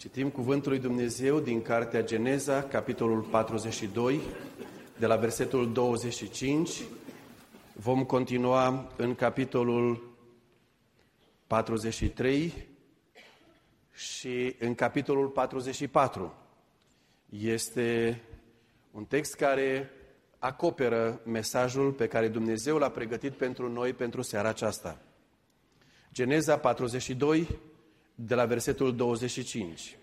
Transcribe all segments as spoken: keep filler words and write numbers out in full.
Citim Cuvântul lui Dumnezeu din Cartea Geneza, capitolul patruzeci și doi, de la versetul douăzeci și cinci. Vom continua în capitolul patruzeci și trei și în capitolul patruzeci și patru. Este un text care acoperă mesajul pe care Dumnezeu l-a pregătit pentru noi pentru seara aceasta. Geneza patruzeci și doi, de la versetul douăzeci și cinci.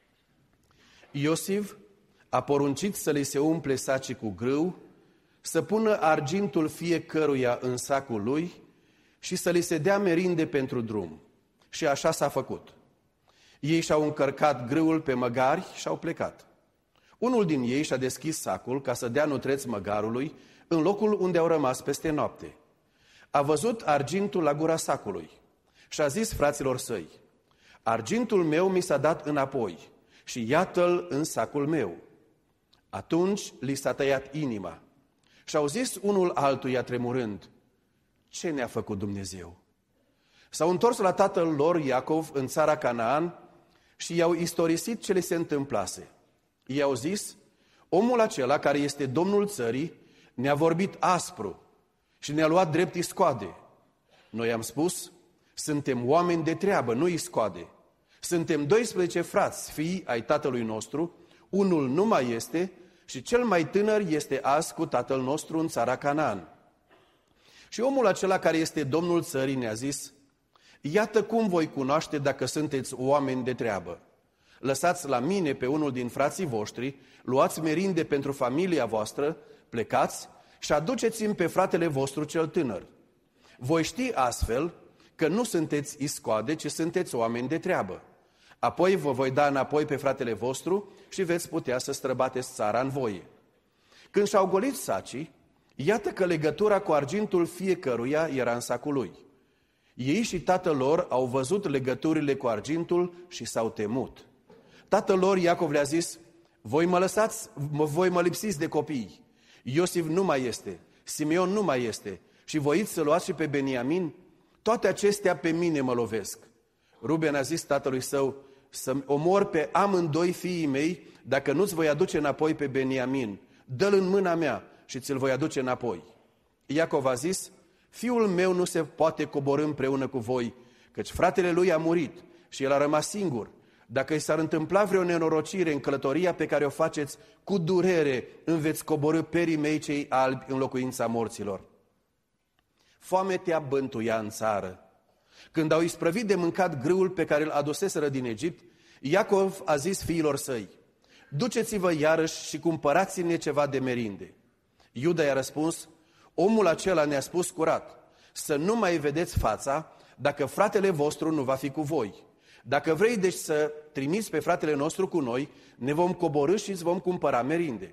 Iosif a poruncit să li se umple sacii cu grâu, să pună argintul fiecăruia în sacul lui și să li se dea merinde pentru drum. Și așa s-a făcut. Ei și-au încărcat grâul pe măgari și au plecat. Unul din ei și-a deschis sacul ca să dea nutreț măgarului în locul unde au rămas peste noapte. A văzut argintul la gura sacului și a zis fraților săi: argintul meu mi s-a dat înapoi și iată-l în sacul meu. Atunci li s-a tăiat inima și au zis unul altuia tremurând: ce ne-a făcut Dumnezeu? S-au întors la tatăl lor Iacov în țara Canaan și i-au istorisit ce le se întâmplase. I-au zis: omul acela care este domnul țării ne-a vorbit aspru și ne-a luat drept iscoade. Noi am spus: suntem oameni de treabă, nu iscoade. Suntem doisprezece frați, fii ai tatălui nostru, unul nu mai este și cel mai tânăr este azi cu tatăl nostru în țara Canaan. Și omul acela care este domnul țării ne-a zis: iată cum voi cunoaște dacă sunteți oameni de treabă. Lăsați la mine pe unul din frații voștri, luați merinde pentru familia voastră, plecați și aduceți-mi pe fratele vostru cel tânăr. Voi ști astfel că nu sunteți iscoade, ci sunteți oameni de treabă. Apoi vă voi da înapoi pe fratele vostru și veți putea să străbateți țara în voie. Când și-au golit sacii, iată că legătura cu argintul fiecăruia era în sacul lui. Ei și tatăl lor au văzut legăturile cu argintul și s-au temut. Tatăl lor Iacov le-a zis: voi mă lăsați, voi mă lipsiți de copii. Iosif nu mai este, Simeon nu mai este și voiți să luați și pe Beniamin? Toate acestea pe mine mă lovesc. Ruben a zis tatălui său: să omor pe amândoi fiii mei dacă nu-ți voi aduce înapoi pe Beniamin. Dă-l în mâna mea și ți-l voi aduce înapoi. Iacov a zis: fiul meu nu se poate coborî împreună cu voi, căci fratele lui a murit și el a rămas singur. Dacă i s-ar întâmpla vreo nenorocire în călătoria pe care o faceți, cu durere îmi veți coborî perii mei cei albi în locuința morților. Foametea bântuia în țară. Când au isprăvit de mâncat grâul pe care îl aduseseră din Egipt, Iacov a zis fiilor săi: duceți-vă iarăși și cumpărați-ne ceva de merinde. Iuda i-a răspuns: omul acela ne-a spus curat, să nu mai vedeți fața dacă fratele vostru nu va fi cu voi. Dacă vrei deci să trimiți pe fratele nostru cu noi, ne vom coborî și îți vom cumpăra merinde.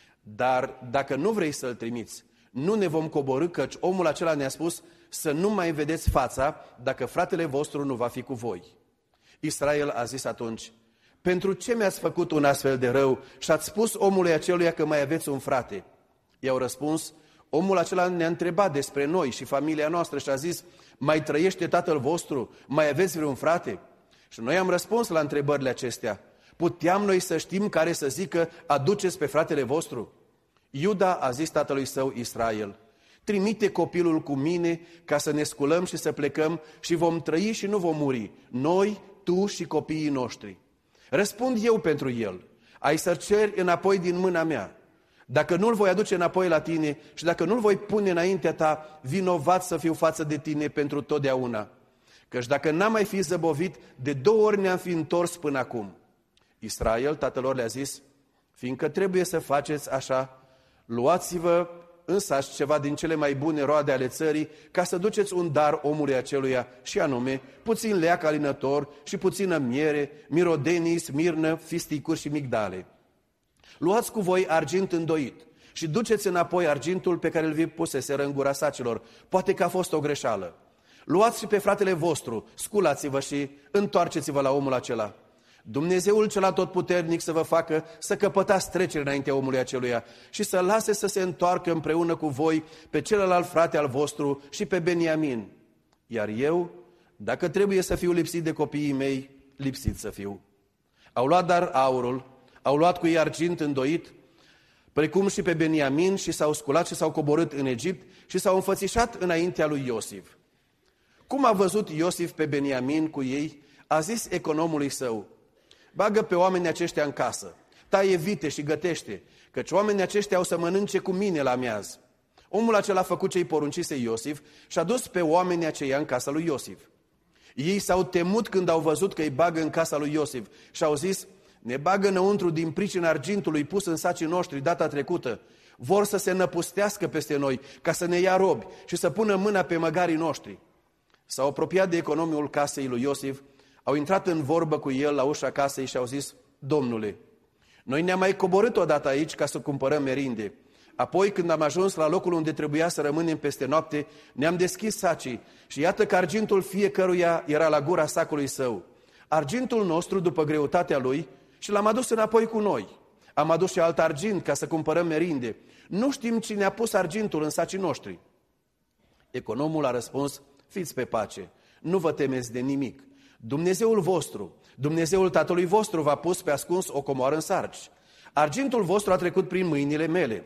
Dar dacă nu vrei să-l trimiți, nu ne vom coborî, căci omul acela ne-a spus să nu mai vedeți fața dacă fratele vostru nu va fi cu voi. Israel a zis atunci: pentru ce mi-ați făcut un astfel de rău și ați spus omului aceluia că mai aveți un frate? I-au răspuns: omul acela ne-a întrebat despre noi și familia noastră și a zis: mai trăiește tatăl vostru? Mai aveți vreun frate? Și noi am răspuns la întrebările acestea. Puteam noi să știm care să zică: aduceți pe fratele vostru? Iuda a zis tatălui său Israel: trimite copilul cu mine ca să ne sculăm și să plecăm și vom trăi și nu vom muri, noi, tu și copiii noștri. Răspund eu pentru el: ai să ceri înapoi din mâna mea. Dacă nu-l voi aduce înapoi la tine și dacă nu-l voi pune înaintea ta, vinovat să fiu față de tine pentru totdeauna. Căci dacă n-am mai fi zăbovit, de două ori ne-am fi întors până acum. Israel, tatălor, le-a zis: fiindcă trebuie să faceți așa, luați-vă însăși ceva din cele mai bune roade ale țării, ca să duceți un dar omului aceluia, și anume puțin leac alinător și puțină miere, mirodenii, smirnă, fisticuri și migdale. Luați cu voi argint îndoit și duceți înapoi argintul pe care îl vi puseseră în gura sacilor. Poate că a fost o greșeală. Luați și pe fratele vostru, sculați-vă și întoarceți-vă la omul acela. Dumnezeul cel atotputernic să vă facă să căpătați trecere înaintea omului aceluia și să lase să se întoarcă împreună cu voi pe celălalt frate al vostru și pe Beniamin. Iar eu, dacă trebuie să fiu lipsit de copiii mei, lipsit să fiu. Au luat dar aurul, au luat cu ei argint îndoit, precum și pe Beniamin, și s-au sculat și s-au coborât în Egipt și s-au înfățișat înaintea lui Iosif. Cum a văzut Iosif pe Beniamin cu ei, a zis economului său: bagă pe oamenii aceștia în casă, taie vite și gătește, căci oamenii aceștia au să mănânce cu mine la miaz. Omul acela a făcut ce-i poruncise Iosif și a dus pe oamenii aceia în casa lui Iosif. Ei s-au temut când au văzut că îi bagă în casa lui Iosif și au zis: ne bagă înăuntru din pricina argintului pus în sacii noștri data trecută. Vor să se năpustească peste noi ca să ne ia robi și să pună mâna pe măgarii noștri. S-au apropiat de economiul casei lui Iosif, au intrat în vorbă cu el la ușa casei și au zis: Domnule, noi ne-am mai coborât odată aici ca să cumpărăm merinde. Apoi, când am ajuns la locul unde trebuia să rămânem peste noapte, ne-am deschis sacii și iată că argintul fiecăruia era la gura sacului său. Argintul nostru după greutatea lui, și l-am adus înapoi cu noi. Am adus și alt argint ca să cumpărăm merinde. Nu știm cine a pus argintul în sacii noștri. Economul a răspuns: fiți pe pace, nu vă temeți de nimic. Dumnezeul vostru, Dumnezeul tatălui vostru v-a pus pe ascuns o comoară în sarci. Argintul vostru a trecut prin mâinile mele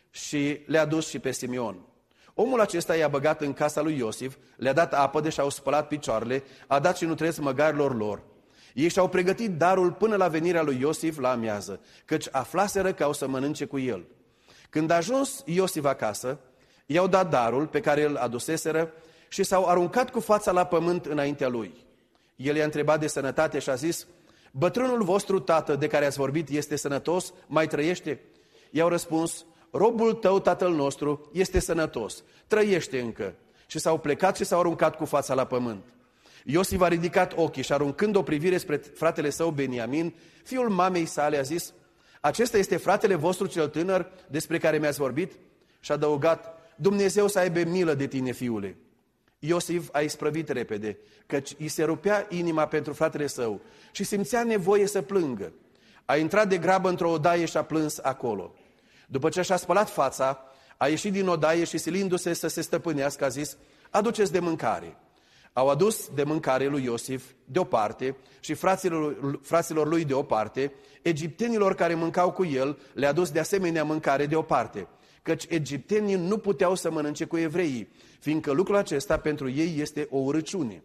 și le-a dus și pe Simeon. Omul acesta i-a băgat în casa lui Iosif, le-a dat apă de și-au spălat picioarele, a dat și nutresc măgarilor lor. Ei și-au pregătit darul până la venirea lui Iosif la amiază, căci aflaseră că au să mănânce cu el. Când a ajuns Iosif acasă, i-au dat darul pe care îl aduseseră și s-au aruncat cu fața la pământ înaintea lui. El i-a întrebat de sănătate și a zis: bătrânul vostru tată de care ați vorbit este sănătos, mai trăiește? I-au răspuns: robul tău, tatăl nostru, este sănătos, trăiește încă. Și s-au plecat și s-au aruncat cu fața la pământ. Iosif a ridicat ochii și aruncând o privire spre fratele său Beniamin, fiul mamei sale, a zis: acesta este fratele vostru cel tânăr despre care mi-ați vorbit? Și a adăugat: Dumnezeu să aibă milă de tine, fiule. Iosif a isprăvit repede, căci îi se rupea inima pentru fratele său și simțea nevoie să plângă. A intrat de grabă într-o odaie și a plâns acolo. După ce și-a spălat fața, a ieșit din odaie și, silindu-se să se stăpânească, a zis: aduceți de mâncare. Au adus de mâncare lui Iosif de o parte și fraților, fraților lui de o parte, egiptenilor care mâncau cu el le-a dus de asemenea mâncare de o parte, căci egiptenii nu puteau să mănânce cu evreii, fiindcă lucrul acesta pentru ei este o urăciune.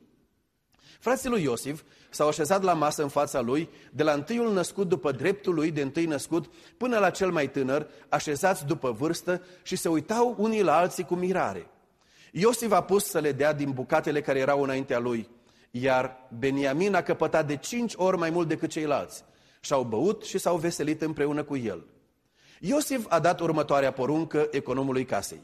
Frații lui Iosif s-au așezat la masă în fața lui, de la întâiul născut după dreptul lui de întâi născut până la cel mai tânăr, așezați după vârstă, și se uitau unii la alții cu mirare. Iosif a pus să le dea din bucatele care erau înaintea lui, iar Beniamin a căpătat de cinci ori mai mult decât ceilalți. Și-au băut și s-au veselit împreună cu el. Iosif a dat următoarea poruncă economului casei: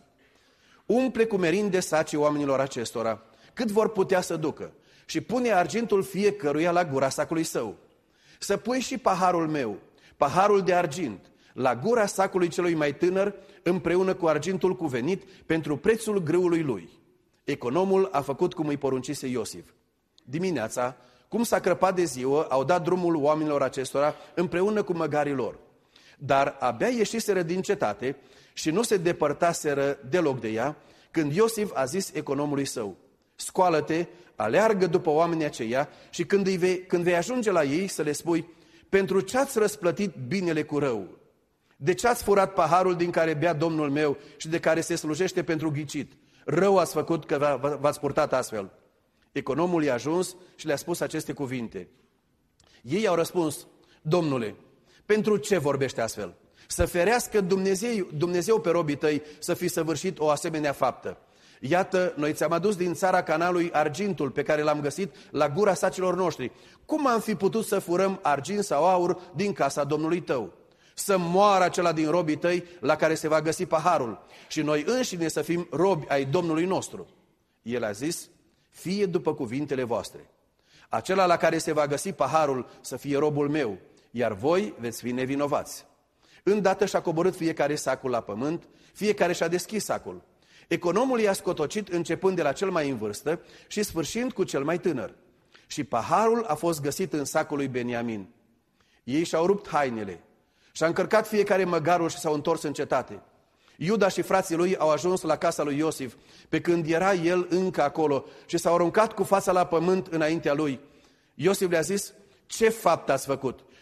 umple cu merinde sacii oamenilor acestora, cât vor putea să ducă, și pune argintul fiecăruia la gura sacului său. Să pui și paharul meu, paharul de argint, la gura sacului celui mai tânăr, împreună cu argintul cuvenit pentru prețul grâului lui. Economul a făcut cum îi poruncise Iosif. Dimineața, cum s-a crăpat de ziua, au dat drumul oamenilor acestora împreună cu măgarii lor. Dar abia ieșiseră din cetate și nu se depărtaseră deloc de ea, când Iosif a zis economului său: scoală-te, aleargă după oamenii aceia și când, îi vei, când vei ajunge la ei să le spui: pentru ce ați răsplătit binele cu rău? De ce ați furat paharul din care bea Domnul meu și de care se slujește pentru ghicit? Rău ați făcut că v-ați purtat astfel. Economul i-a ajuns și le-a spus aceste cuvinte. Ei au răspuns: Domnule, pentru ce vorbește astfel? Să ferească Dumnezeu, Dumnezeu pe robii tăi să fi săvârșit o asemenea faptă. Iată, noi ți-am adus din țara Cananului argintul pe care l-am găsit la gura sacilor noștri. Cum am fi putut să furăm argint sau aur din casa Domnului tău? Să moară acela din robii tăi la care se va găsi paharul și noi înșine să fim robi ai Domnului nostru. El a zis: fie după cuvintele voastre. Acela la care se va găsi paharul să fie robul meu, iar voi veți fi nevinovați. Îndată și-a coborât fiecare sacul la pământ, fiecare și-a deschis sacul. Economul i-a scotocit începând de la cel mai în vârstă și sfârșind cu cel mai tânăr. Și paharul a fost găsit în sacul lui Beniamin. Ei și-au rupt hainele și-a încărcat fiecare măgarul și s-au întors în cetate. Iuda și frații lui au ajuns la casa lui Iosif, pe când era el încă acolo, și s-au aruncat cu fața la pământ înaintea lui. Iosif le-a zis: ce fapt ați făcut?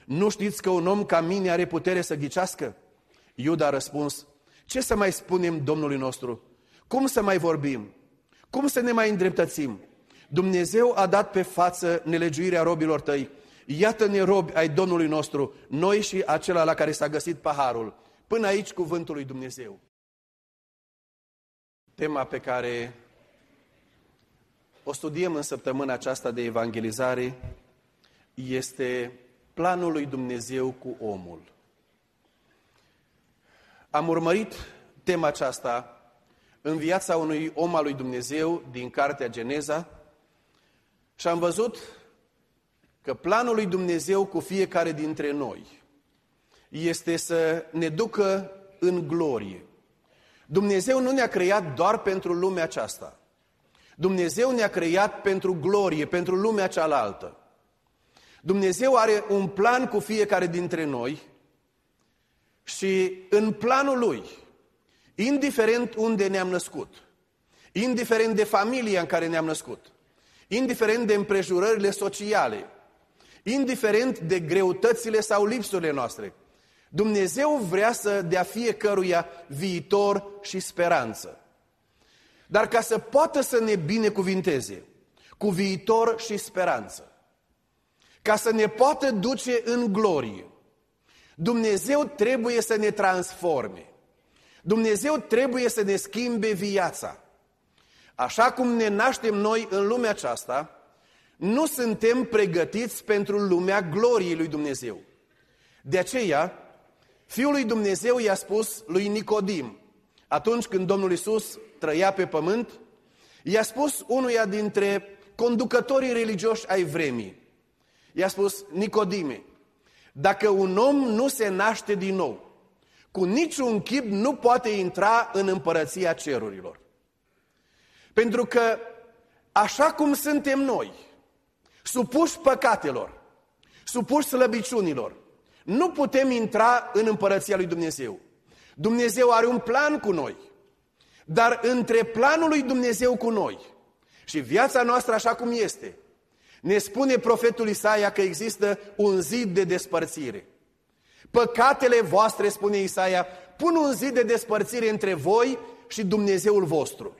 Nu știți că un om ca mine are putere să ghicească? Iuda a răspuns: ce să mai spunem Domnului nostru? Cum să mai vorbim? Cum să ne mai îndreptățim? Dumnezeu a dat pe față nelegiuirea robilor tăi. Iată-ne robi ai Domnului nostru, noi și acela la care s-a găsit paharul. Până aici cuvântul lui Dumnezeu. Tema pe care o studiem în săptămâna aceasta de evangelizare este planul lui Dumnezeu cu omul. Am urmărit tema aceasta în viața unui om al lui Dumnezeu din cartea Geneza și am văzut că planul lui Dumnezeu cu fiecare dintre noi este să ne ducă în glorie. Dumnezeu nu ne-a creat doar pentru lumea aceasta. Dumnezeu ne-a creat pentru glorie, pentru lumea cealaltă. Dumnezeu are un plan cu fiecare dintre noi și în planul Lui, indiferent unde ne-am născut, indiferent de familia în care ne-am născut, indiferent de împrejurările sociale, indiferent de greutățile sau lipsurile noastre, Dumnezeu vrea să dea fiecăruia viitor și speranță. Dar ca să poată să ne binecuvinteze cu viitor și speranță, ca să ne poată duce în glorie, Dumnezeu trebuie să ne transforme. Dumnezeu trebuie să ne schimbe viața. Așa cum ne naștem noi în lumea aceasta, nu suntem pregătiți pentru lumea gloriei lui Dumnezeu. De aceea, Fiul lui Dumnezeu i-a spus lui Nicodim, atunci când Domnul Iisus trăia pe pământ, i-a spus unuia dintre conducătorii religioși ai vremii, i-a spus: Nicodime, dacă un om nu se naște din nou, cu niciun chip nu poate intra în împărăția cerurilor. Pentru că așa cum suntem noi, supuși păcatelor, supuși slăbiciunilor, nu putem intra în împărăția lui Dumnezeu. Dumnezeu are un plan cu noi, dar între planul lui Dumnezeu cu noi și viața noastră așa cum este, ne spune profetul Isaia că există un zid de despărțire. Păcatele voastre, spune Isaia, pun un zid de despărțire între voi și Dumnezeul vostru.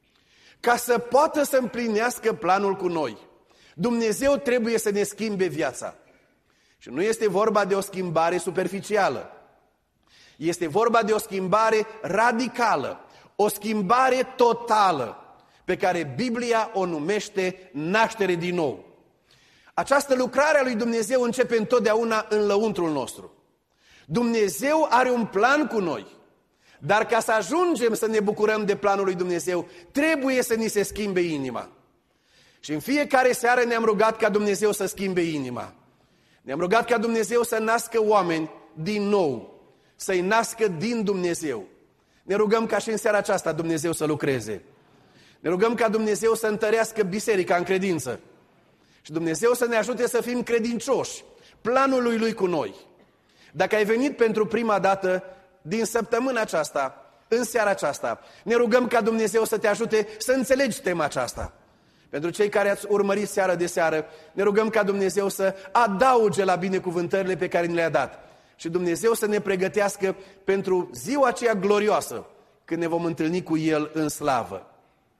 Ca să poată să împlinească planul cu noi, Dumnezeu trebuie să ne schimbe viața. Și nu este vorba de o schimbare superficială. Este vorba de o schimbare radicală, o schimbare totală, pe care Biblia o numește naștere din nou. Această lucrare a lui Dumnezeu începe întotdeauna în lăuntrul nostru. Dumnezeu are un plan cu noi, dar ca să ajungem să ne bucurăm de planul lui Dumnezeu, trebuie să ni se schimbe inima. Și în fiecare seară ne-am rugat ca Dumnezeu să schimbe inima. Ne-am rugat ca Dumnezeu să nască oameni din nou, să-i nască din Dumnezeu. Ne rugăm ca și în seara aceasta Dumnezeu să lucreze. Ne rugăm ca Dumnezeu să întărească biserica în credință. Și Dumnezeu să ne ajute să fim credincioși planului Lui cu noi. Dacă ai venit pentru prima dată din săptămâna aceasta, în seara aceasta, ne rugăm ca Dumnezeu să te ajute să înțelegi tema aceasta. Pentru cei care ați urmărit seară de seară, ne rugăm ca Dumnezeu să adauge la binecuvântările pe care ni le-a dat. Și Dumnezeu să ne pregătească pentru ziua aceea glorioasă, când ne vom întâlni cu El în slavă.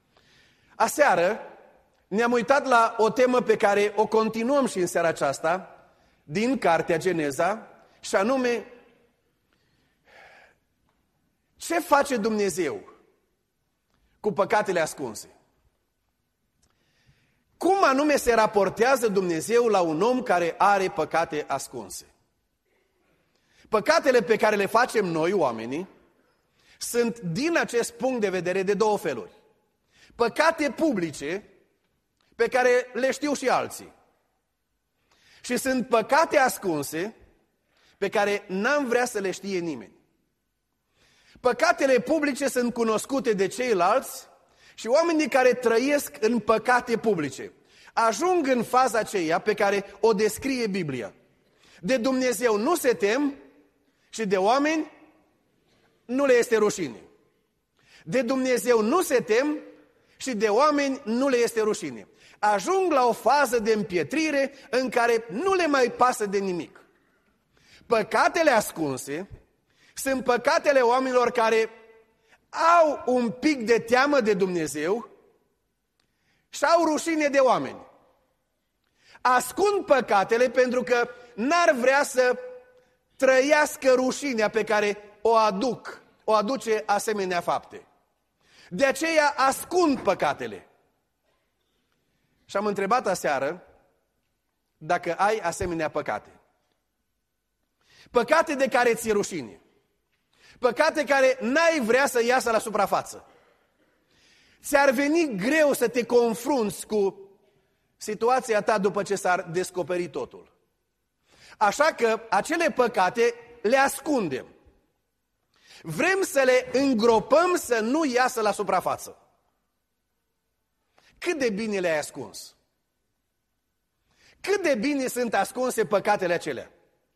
Aseară ne-am uitat la o temă pe care o continuăm și în seara aceasta, din cartea Geneza, și anume, ce face Dumnezeu cu păcatele ascunse? Cum anume se raportează Dumnezeu la un om care are păcate ascunse? Păcatele pe care le facem noi, oamenii, sunt din acest punct de vedere de două feluri. Păcate publice, pe care le știu și alții. Și sunt păcate ascunse, pe care n-am vrea să le știe nimeni. Păcatele publice sunt cunoscute de ceilalți și oamenii care trăiesc în păcate publice ajung în faza aceea pe care o descrie Biblia. De Dumnezeu nu se tem și de oameni nu le este rușine. De Dumnezeu nu se tem și de oameni nu le este rușine. Ajung la o fază de împietrire în care nu le mai pasă de nimic. Păcatele ascunse sunt păcatele oamenilor care au un pic de teamă de Dumnezeu și au rușine de oameni. Ascund păcatele pentru că n-ar vrea să trăiască rușinea pe care o aduc, o aduce asemenea fapte. De aceea ascund păcatele. Și am întrebat aseară dacă ai asemenea păcate. Păcate de care ți-e rușine. Păcate care n-ai vrea să iasă la suprafață. Ți-ar veni greu să te confrunți cu situația ta după ce s-ar descoperi totul. Așa că acele păcate le ascundem. Vrem să le îngropăm să nu iasă la suprafață. Cât de bine le-ai ascuns? Cât de bine sunt ascunse păcatele acelea?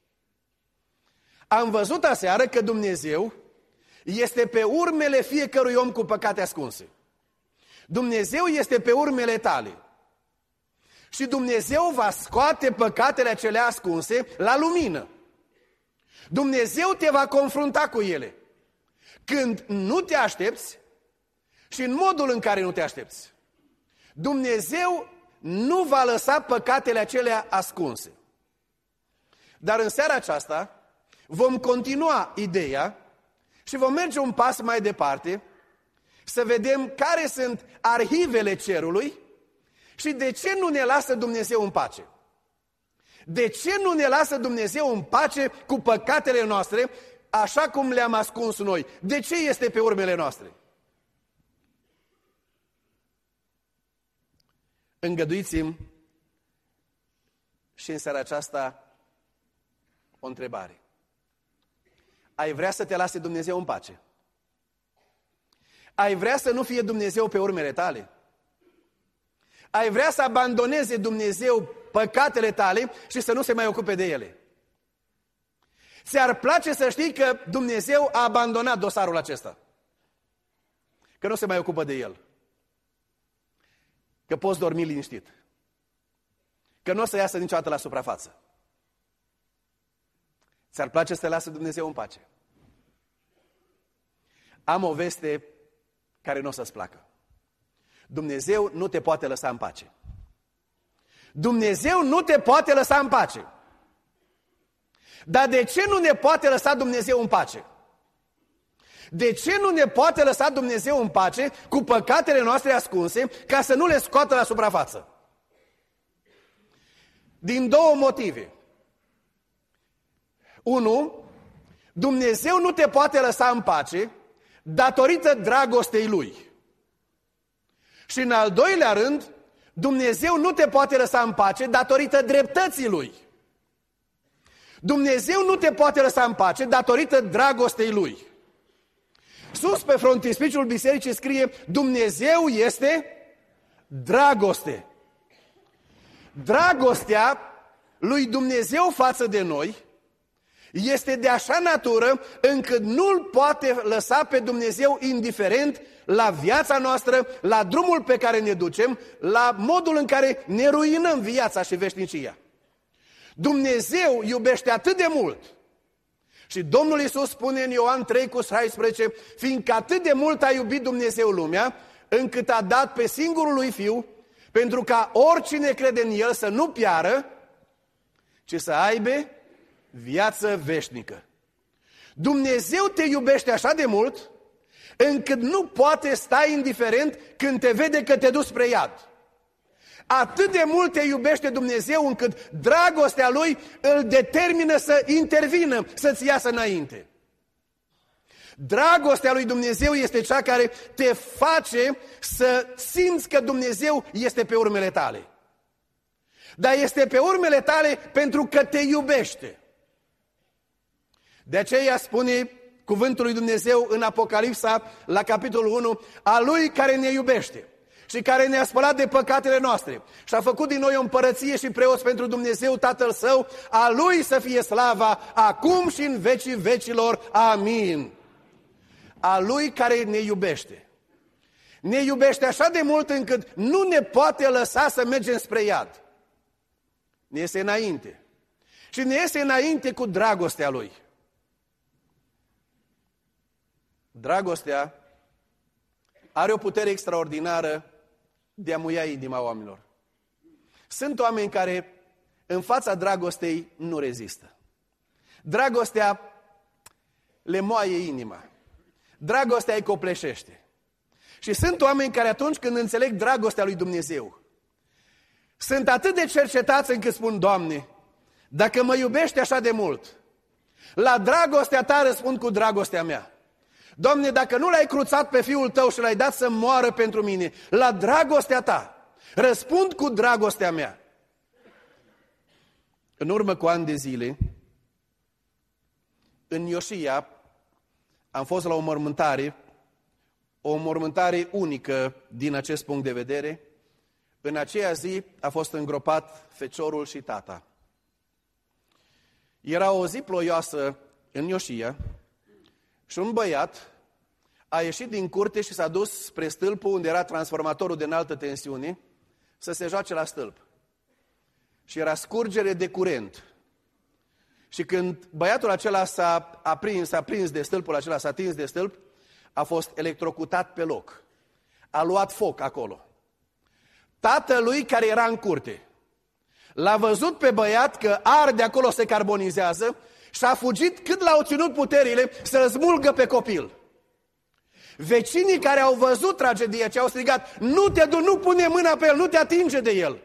Am văzut aseară că Dumnezeu este pe urmele fiecărui om cu păcate ascunse. Dumnezeu este pe urmele tale. Și Dumnezeu va scoate păcatele acelea ascunse la lumină. Dumnezeu te va confrunta cu ele. Când nu te aștepți și în modul în care nu te aștepți. Dumnezeu nu va lăsa păcatele acelea ascunse. Dar în seara aceasta vom continua ideea și vom merge un pas mai departe să vedem care sunt arhivele cerului și de ce nu ne lasă Dumnezeu în pace. De ce nu ne lasă Dumnezeu în pace cu păcatele noastre așa cum le-am ascuns noi? De ce este pe urmele noastre? Îngăduiți-mi și în seara aceasta o întrebare. Ai vrea să te lase Dumnezeu în pace? Ai vrea să nu fie Dumnezeu pe urmele tale? Ai vrea să abandoneze Dumnezeu păcatele tale și să nu se mai ocupe de ele? Ți-ar place să știi că Dumnezeu a abandonat dosarul acesta? Că nu se mai ocupă de el? Că poți dormi liniștit? Că nu o să iasă niciodată la suprafață? Ți-ar place să te lasă Dumnezeu în pace? Am o veste care nu o să-ți placă. Dumnezeu nu te poate lăsa în pace. Dumnezeu nu te poate lăsa în pace. Dar de ce nu ne poate lăsa Dumnezeu în pace? De ce nu ne poate lăsa Dumnezeu în pace cu păcatele noastre ascunse ca să nu le scoată la suprafață? Din două motive. Unu, Dumnezeu nu te poate lăsa în pace datorită dragostei Lui. Și în al doilea rând, Dumnezeu nu te poate lăsa în pace datorită dreptății Lui. Dumnezeu nu te poate lăsa în pace datorită dragostei Lui. Sus pe frontispiciul bisericii scrie: Dumnezeu este dragoste. Dragostea lui Dumnezeu față de noi este de așa natură încât nu-L poate lăsa pe Dumnezeu indiferent la viața noastră, la drumul pe care ne ducem, la modul în care ne ruinăm viața și veșnicia. Dumnezeu iubește atât de mult. Și Domnul Iisus spune în Ioan trei cu șaisprezece, fiindcă atât de mult a iubit Dumnezeu lumea, încât a dat pe singurul lui Fiu, pentru ca oricine crede în El să nu piară, ci să aibă viață veșnică. Dumnezeu te iubește așa de mult, încât nu poate sta indiferent când te vede că te duci spre iad. Atât de mult te iubește Dumnezeu încât dragostea Lui îl determină să intervină, să-ți iasă înainte. Dragostea lui Dumnezeu este cea care te face să simți că Dumnezeu este pe urmele tale. Dar este pe urmele tale pentru că te iubește. De aceea spune cuvântul lui Dumnezeu în Apocalipsa, la capitolul unu, a Lui care ne iubește și care ne-a spălat de păcatele noastre și a făcut din noi o împărăție și preoți pentru Dumnezeu Tatăl Său, a Lui să fie slava acum și în vecii vecilor. Amin. A Lui care ne iubește. Ne iubește așa de mult încât nu ne poate lăsa să mergem spre iad. Ne iese înainte. și ne iese înainte cu dragostea Lui. Dragostea are o putere extraordinară de a muia inima oamenilor. Sunt oameni care în fața dragostei nu rezistă. Dragostea le moaie inima. Dragostea îi copleșește. Și sunt oameni care atunci când înțeleg dragostea lui Dumnezeu, sunt atât de cercetați încât spun, Doamne, dacă mă iubești așa de mult, la dragostea Ta răspund cu dragostea mea. Doamne, dacă nu l-ai cruțat pe Fiul Tău și l-ai dat să moară pentru mine, la dragostea Ta răspund cu dragostea mea. În urmă cu ani de zile, în Ioșia, am fost la o mormântare, o mormântare unică din acest punct de vedere. În aceea zi a fost îngropat feciorul și tata. Era o zi ploioasă în Ioșia și un băiat a ieșit din curte și s-a dus spre stâlpul unde era transformatorul de înaltă tensiune să se joace la stâlp. Și era scurgere de curent. Și când băiatul acela s-a aprins, s-a prins de stâlpul acela, s-a atins de stâlp, a fost electrocutat pe loc. A luat foc acolo. Tatălui care era în curte l-a văzut pe băiat că arde acolo, se carbonizează și a fugit cât l-au ținut puterile să-l smulgă pe copil. Vecinii care au văzut tragedia ce au strigat, nu te du, nu pune mâna pe el, nu te atinge de el.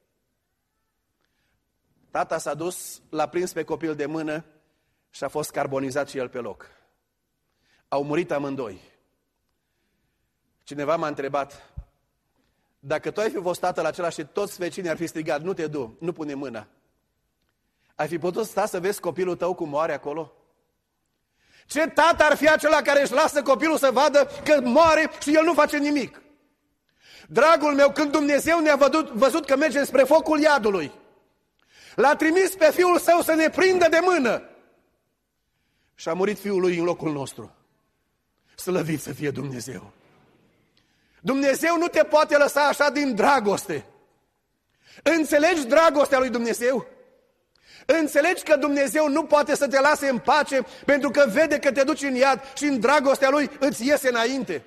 Tata s-a dus, l-a prins pe copil de mână și a fost carbonizat și el pe loc. Au murit amândoi. Cineva m-a întrebat, dacă tu ai fi fost tatăl acela și toți vecinii ar fi strigat, nu te du, nu pune mâna, ai fi putut sta să vezi copilul tău cum moare acolo? Ce tată ar fi acela care își lasă copilul să vadă că moare și el nu face nimic? Dragul meu, când Dumnezeu ne-a văzut, văzut că mergem spre focul iadului, l-a trimis pe Fiul Său să ne prindă de mână și a murit Fiul Lui în locul nostru. Slăvit să fie Dumnezeu! Dumnezeu nu te poate lăsa așa din dragoste. Înțelegi dragostea lui Dumnezeu? Înțelegi că Dumnezeu nu poate să te lase în pace pentru că vede că te duci în iad și în dragostea Lui îți iese înainte?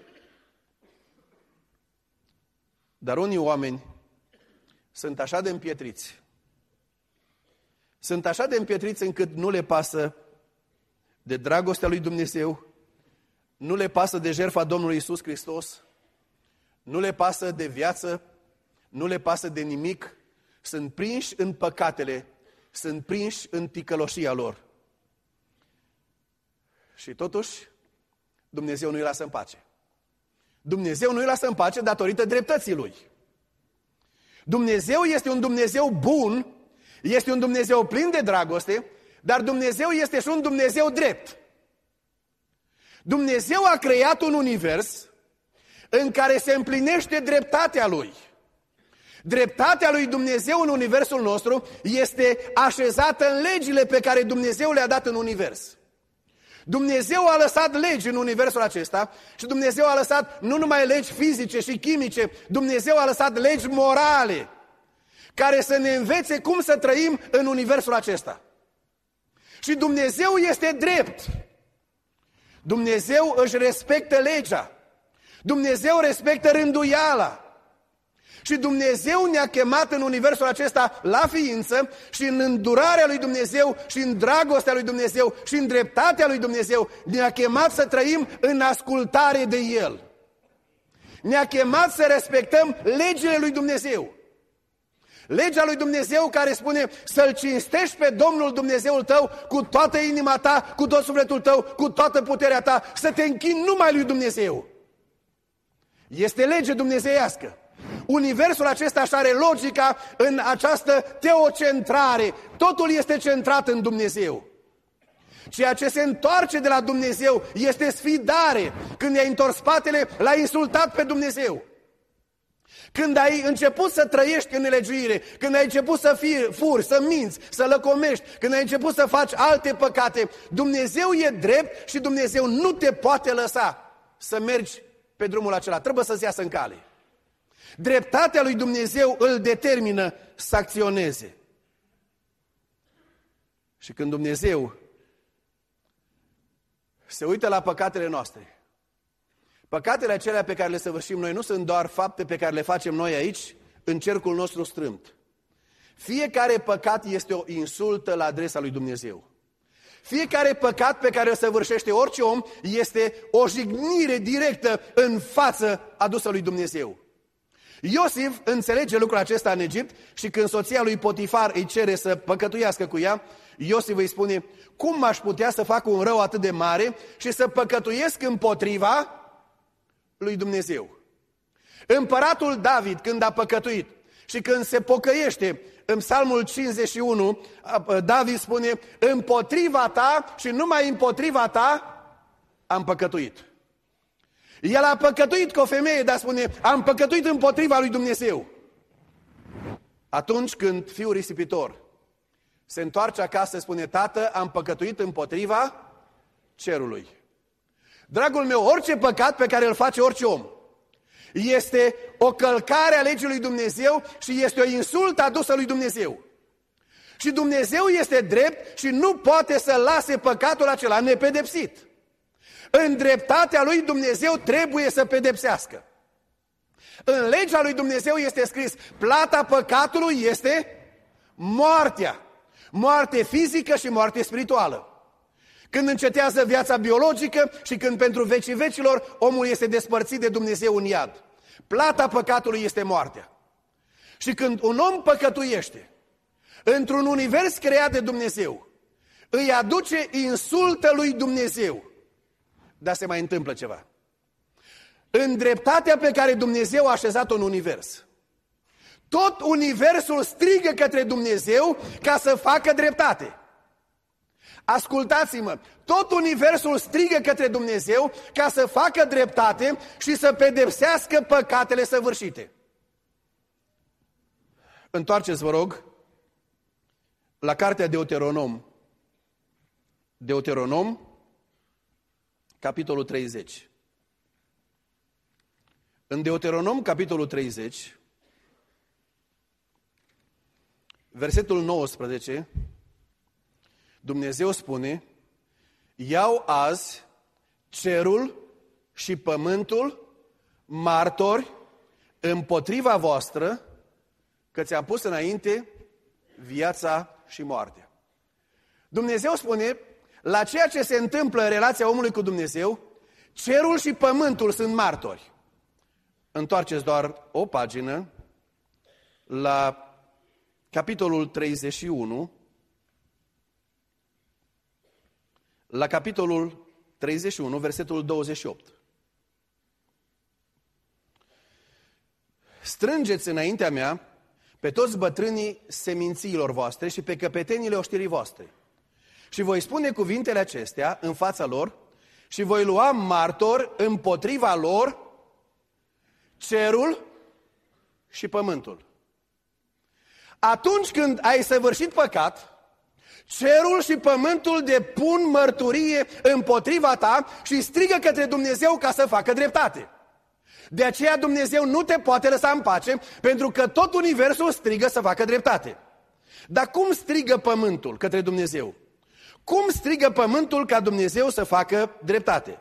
Dar unii oameni sunt așa de împietriți, sunt așa de împietriți încât nu le pasă de dragostea lui Dumnezeu, nu le pasă de jertfa Domnului Iisus Hristos, nu le pasă de viață, nu le pasă de nimic, sunt prinși în păcatele, sunt prinși în ticăloșia lor. Și totuși, Dumnezeu nu îi lasă în pace. Dumnezeu nu îi lasă în pace datorită dreptății Lui. Dumnezeu este un Dumnezeu bun, este un Dumnezeu plin de dragoste, dar Dumnezeu este și un Dumnezeu drept. Dumnezeu a creat un univers în care se împlinește dreptatea Lui. Dreptatea lui Dumnezeu în universul nostru este așezată în legile pe care Dumnezeu le-a dat în univers. Dumnezeu a lăsat legi în universul acesta și Dumnezeu a lăsat nu numai legi fizice și chimice, Dumnezeu a lăsat legi morale care să ne învețe cum să trăim în universul acesta. Și Dumnezeu este drept. Dumnezeu își respectă legea. Dumnezeu respectă rânduiala. Și Dumnezeu ne-a chemat în universul acesta la ființă și în îndurarea lui Dumnezeu și în dragostea lui Dumnezeu și în dreptatea lui Dumnezeu. Ne-a chemat să trăim în ascultare de El. Ne-a chemat să respectăm legile lui Dumnezeu. Legea lui Dumnezeu care spune să-L cinstești pe Domnul Dumnezeul tău cu toată inima ta, cu tot sufletul tău, cu toată puterea ta, să te închini numai lui Dumnezeu. Este lege dumnezeiască. Universul acesta își are logica în această teocentrare. Totul este centrat în Dumnezeu. Ceea ce se întoarce de la Dumnezeu este sfidare. Când i-ai întors spatele, l-ai insultat pe Dumnezeu. Când ai început să trăiești în nelegiuire, când ai început să fii, furi, să minți, să lăcomești, când ai început să faci alte păcate, Dumnezeu e drept și Dumnezeu nu te poate lăsa să mergi pe drumul acela. Trebuie să-ți iasă în cale. Dreptatea lui Dumnezeu îl determină să acționeze. Și când Dumnezeu se uită la păcatele noastre, păcatele acelea pe care le săvârșim noi nu sunt doar fapte pe care le facem noi aici, în cercul nostru strâmt. Fiecare păcat este o insultă la adresa lui Dumnezeu. Fiecare păcat pe care o săvârșește orice om este o jignire directă în față adusă lui Dumnezeu. Iosif înțelege lucrul acesta în Egipt și când soția lui Potifar îi cere să păcătuiască cu ea, Iosif îi spune: cum aș putea să fac un rău atât de mare și să păcătuiesc împotriva lui Dumnezeu? Împăratul David, când a păcătuit și când se pocăiește, în Psalmul cincizeci și unu, David spune: împotriva ta și numai împotriva ta am păcătuit. El a păcătuit cu o femeie, dar spune: am păcătuit împotriva lui Dumnezeu. Atunci când fiul risipitor se întoarce acasă, spune: tată, am păcătuit împotriva cerului. Dragul meu, orice păcat pe care îl face orice om este o călcare a legii lui Dumnezeu și este o insultă adusă lui Dumnezeu. Și Dumnezeu este drept și nu poate să lase păcatul acela nepedepsit. În dreptatea lui Dumnezeu trebuie să pedepsească. În legea lui Dumnezeu este scris: plata păcatului este moartea. Moarte fizică și moarte spirituală. Când încetează viața biologică și când pentru vecii vecilor omul este despărțit de Dumnezeu în iad. Plata păcatului este moartea. Și când un om păcătuiește într-un univers creat de Dumnezeu, îi aduce insultă lui Dumnezeu. Dar se mai întâmplă ceva. În dreptatea pe care Dumnezeu a așezat-o în univers, tot universul strigă către Dumnezeu ca să facă dreptate. Ascultați-mă, tot universul strigă către Dumnezeu ca să facă dreptate și să pedepsească păcatele săvârșite. Întoarceți, vă rog, la cartea Deuteronom. Deuteronom, capitolul treizeci. În Deuteronom, capitolul treizeci, versetul nouăsprezece, Dumnezeu spune: iau azi cerul și pământul martori împotriva voastră că ți-am pus înainte viața și moartea. Dumnezeu spune, la ceea ce se întâmplă în relația omului cu Dumnezeu, cerul și pământul sunt martori. Întoarceți doar o pagină la capitolul treizeci și unu, la capitolul treizeci și unu, versetul douăzeci și opt. Strângeți înaintea mea pe toți bătrânii semințiilor voastre și pe căpetenile oștirii voastre. Și voi spune cuvintele acestea în fața lor și voi lua martor împotriva lor cerul și pământul. Atunci când ai săvârșit păcat, cerul și pământul depun mărturie împotriva ta și strigă către Dumnezeu ca să facă dreptate. De aceea Dumnezeu nu te poate lăsa în pace, pentru că tot universul strigă să facă dreptate. Dar cum strigă pământul către Dumnezeu? Cum strigă pământul ca Dumnezeu să facă dreptate?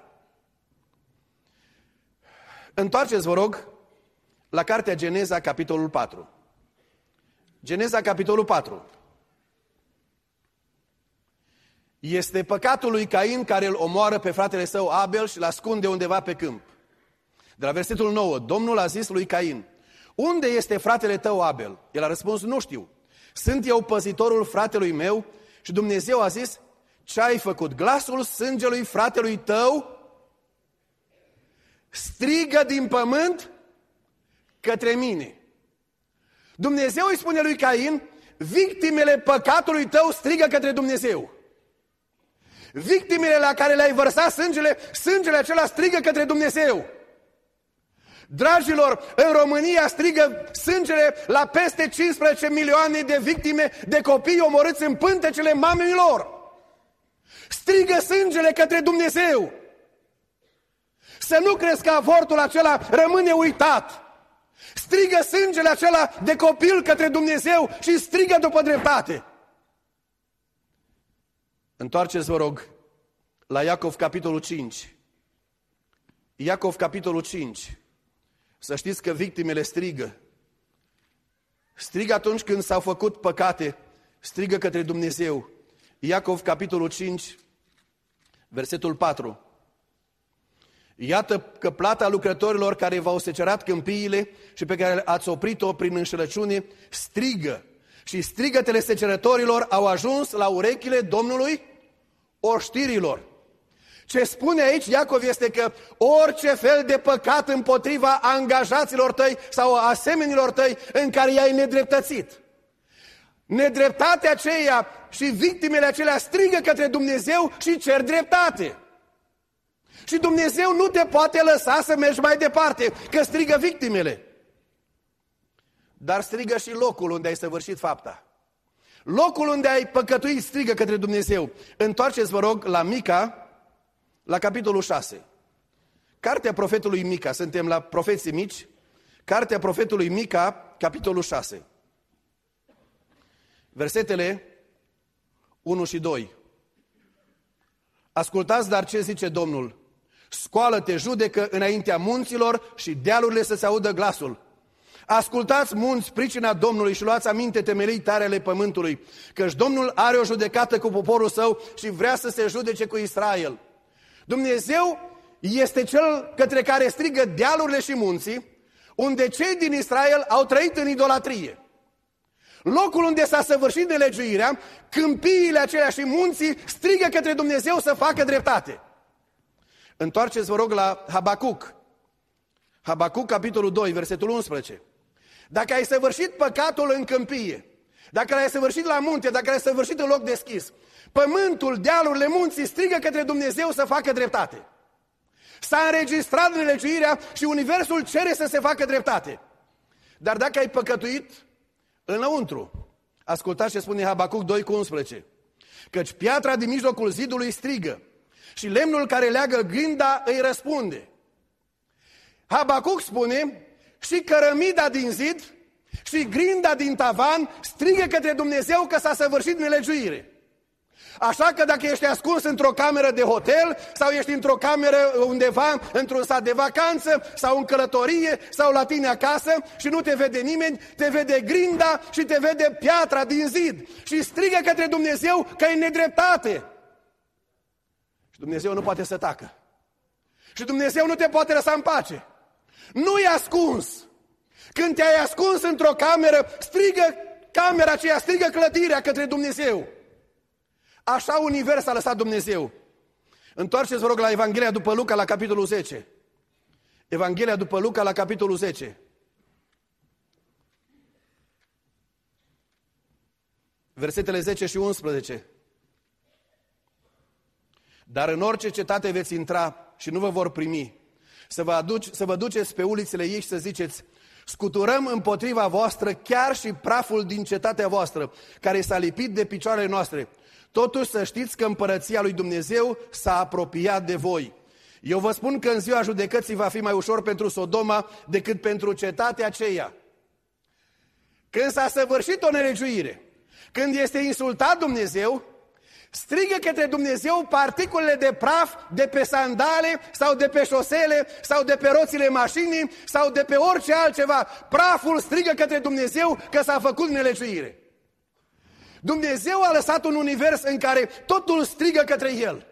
Întoarceți, vă rog, la cartea Geneza, capitolul patru. Geneza, capitolul patru. Este păcatul lui Cain care îl omoară pe fratele său Abel și îl ascunde undeva pe câmp. De la versetul nouă, Domnul a zis lui Cain: unde este fratele tău Abel? El a răspuns: nu știu. Sunt eu păzitorul fratelui meu? Și Dumnezeu a zis: ce ai făcut? Glasul sângelui fratelui tău strigă din pământ către mine. Dumnezeu îi spune lui Cain: victimele păcatului tău strigă către Dumnezeu. Victimele la care le-ai vărsat sângele, sângele acela strigă către Dumnezeu. Dragilor, în România strigă sângele la peste cincisprezece milioane de victime de copii omorâți în pântecele mamelor. Strigă sângele către Dumnezeu. Să nu crezi că avortul acela rămâne uitat. Strigă sângele acela de copil către Dumnezeu și strigă după dreptate. Întoarceți, vă rog, la Iacov, capitolul cinci. Iacov, capitolul cinci. Să știți că victimele strigă. Strigă atunci când s-au făcut păcate, strigă către Dumnezeu. Iacov, capitolul cinci, versetul patru. Iată că plata lucrătorilor care v-au secerat câmpiile și pe care ați oprit-o prin înșelăciune, strigă. Și strigătele secerătorilor au ajuns la urechile Domnului oștirilor. Ce spune aici Iacov este că orice fel de păcat împotriva angajaților tăi sau asemenilor tăi în care i-ai nedreptățit, nedreptatea aceea și victimele acelea strigă către Dumnezeu și cer dreptate. Și Dumnezeu nu te poate lăsa să mergi mai departe, că strigă victimele. Dar strigă și locul unde ai săvârșit fapta. Locul unde ai păcătuit strigă către Dumnezeu. Întoarceți, vă rog, la Mica, la capitolul șase. Cartea profetului Mica, suntem la profeții mici. Cartea profetului Mica, capitolul șase. Versetele unu și doi. Ascultați, dar ce zice Domnul? Scoală-te, judecă înaintea munților și dealurile să se audă glasul. Ascultați, munți, pricina Domnului și luați aminte, temelii tare ale pământului, căci Domnul are o judecată cu poporul său și vrea să se judece cu Israel. Dumnezeu este cel către care strigă dealurile și munții, unde cei din Israel au trăit în idolatrie. Locul unde s-a săvârșit nelegiuirea, câmpiile acelea și munții strigă către Dumnezeu să facă dreptate. Întoarceți, vă rog, la Habacuc. Habacuc, capitolul doi, versetul unsprezece. Dacă ai săvârșit păcatul în câmpie, dacă l-ai săvârșit la munte, dacă l-ai săvârșit în loc deschis, pământul, dealurile, munții strigă către Dumnezeu să facă dreptate. S-a înregistrat nelegiuirea și universul cere să se facă dreptate. Dar dacă ai păcătuit înăuntru, ascultați ce spune Habacuc doi cu unsprezece. Căci piatra din mijlocul zidului strigă și lemnul care leagă grinda îi răspunde. Habacuc spune, și cărămida din zid și grinda din tavan strigă către Dumnezeu că s-a săvârșit nelegiuire. Așa că dacă ești ascuns într-o cameră de hotel sau ești într-o cameră undeva, într-un sat de vacanță sau în călătorie sau la tine acasă și nu te vede nimeni, te vede grinda și te vede piatra din zid și strigă către Dumnezeu că e nedreptate. Și Dumnezeu nu poate să tacă. Și Dumnezeu nu te poate lăsa în pace. Nu-i ascuns. Când te-ai ascuns într-o cameră, strigă camera aceea, strigă clădirea către Dumnezeu. Așa univers a lăsat Dumnezeu. Întoarceți, vă rog, la Evanghelia după Luca, la capitolul zece. Evanghelia după Luca, la capitolul zece. Versetele zece și unsprezece. Dar în orice cetate veți intra și nu vă vor primi, să vă, aduci, să vă duceți pe ulițele ei și să ziceți, scuturăm împotriva voastră chiar și praful din cetatea voastră, care s-a lipit de picioarele noastre. Totuși să știți că împărăția lui Dumnezeu s-a apropiat de voi. Eu vă spun că în ziua judecății va fi mai ușor pentru Sodoma decât pentru cetatea aceea. Când s-a săvârșit o nelegiuire, când este insultat Dumnezeu, strigă către Dumnezeu particulele de praf de pe sandale sau de pe șosele sau de pe roțile mașinii sau de pe orice altceva. Praful strigă către Dumnezeu că s-a făcut nelegiuire. Dumnezeu a lăsat un univers în care totul strigă către El.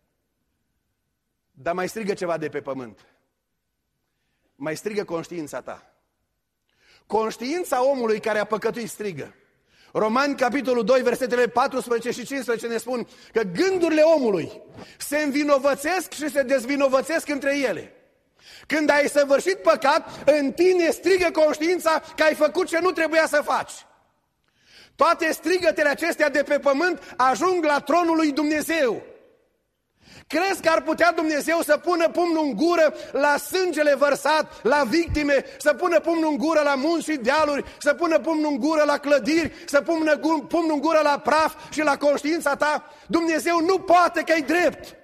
Dar mai strigă ceva de pe pământ. Mai strigă conștiința ta. Conștiința omului care a păcătuit strigă. Romani, capitolul doi, versetele paisprezece și cincisprezece ne spun că gândurile omului se învinovățesc și se dezvinovățesc între ele. Când ai săvârșit păcat, în tine strigă conștiința că ai făcut ce nu trebuia să faci. Toate strigătele acestea de pe pământ ajung la tronul lui Dumnezeu. Crezi că ar putea Dumnezeu să pună pumnul în gură la sângele vărsat, la victime, să pună pumnul în gură la munți și dealuri, să pună pumnul în gură la clădiri, să pună pumnul în gură la praf și la conștiința ta? Dumnezeu nu poate, că-i drept.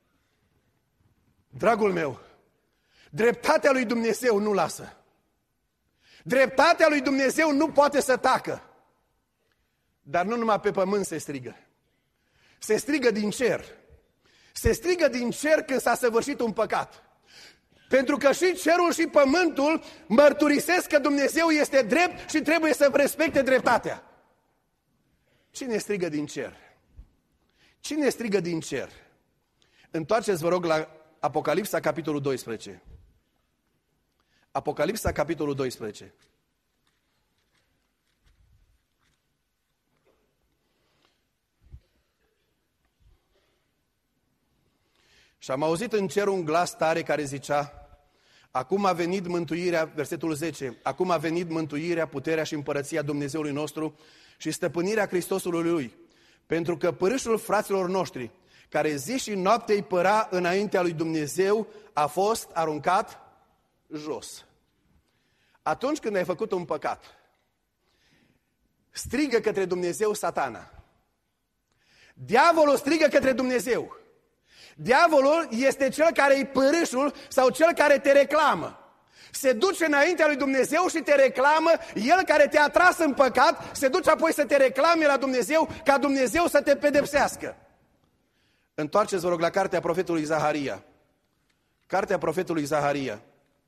Dragul meu, dreptatea lui Dumnezeu nu lasă. Dreptatea lui Dumnezeu nu poate să tacă. Dar nu numai pe pământ se strigă. Se strigă din cer. Se strigă din cer când s-a săvârșit un păcat. Pentru că și cerul și pământul mărturisesc că Dumnezeu este drept și trebuie să respecte dreptatea. Cine strigă din cer? Cine strigă din cer? Întoarceți, vă rog, la Apocalipsa, capitolul doisprezece. Apocalipsa, capitolul doisprezece. Și am auzit în cer un glas tare care zicea: acum a venit mântuirea, versetul zece, acum a venit mântuirea, puterea și împărăția Dumnezeului nostru și stăpânirea Hristosului Lui, pentru că părâșul fraților noștri, care zi și noapte îi păra înaintea lui Dumnezeu, a fost aruncat jos. Atunci când ai făcut un păcat, strigă către Dumnezeu Satana. Diavolul strigă către Dumnezeu. Diavolul este cel care e părâșul sau cel care te reclamă. Se duce înaintea lui Dumnezeu și te reclamă, el care te-a tras în păcat, se duce apoi să te reclame la Dumnezeu, ca Dumnezeu să te pedepsească. Întoarceți, vă rog, la cartea profetului Zaharia. Cartea profetului Zaharia.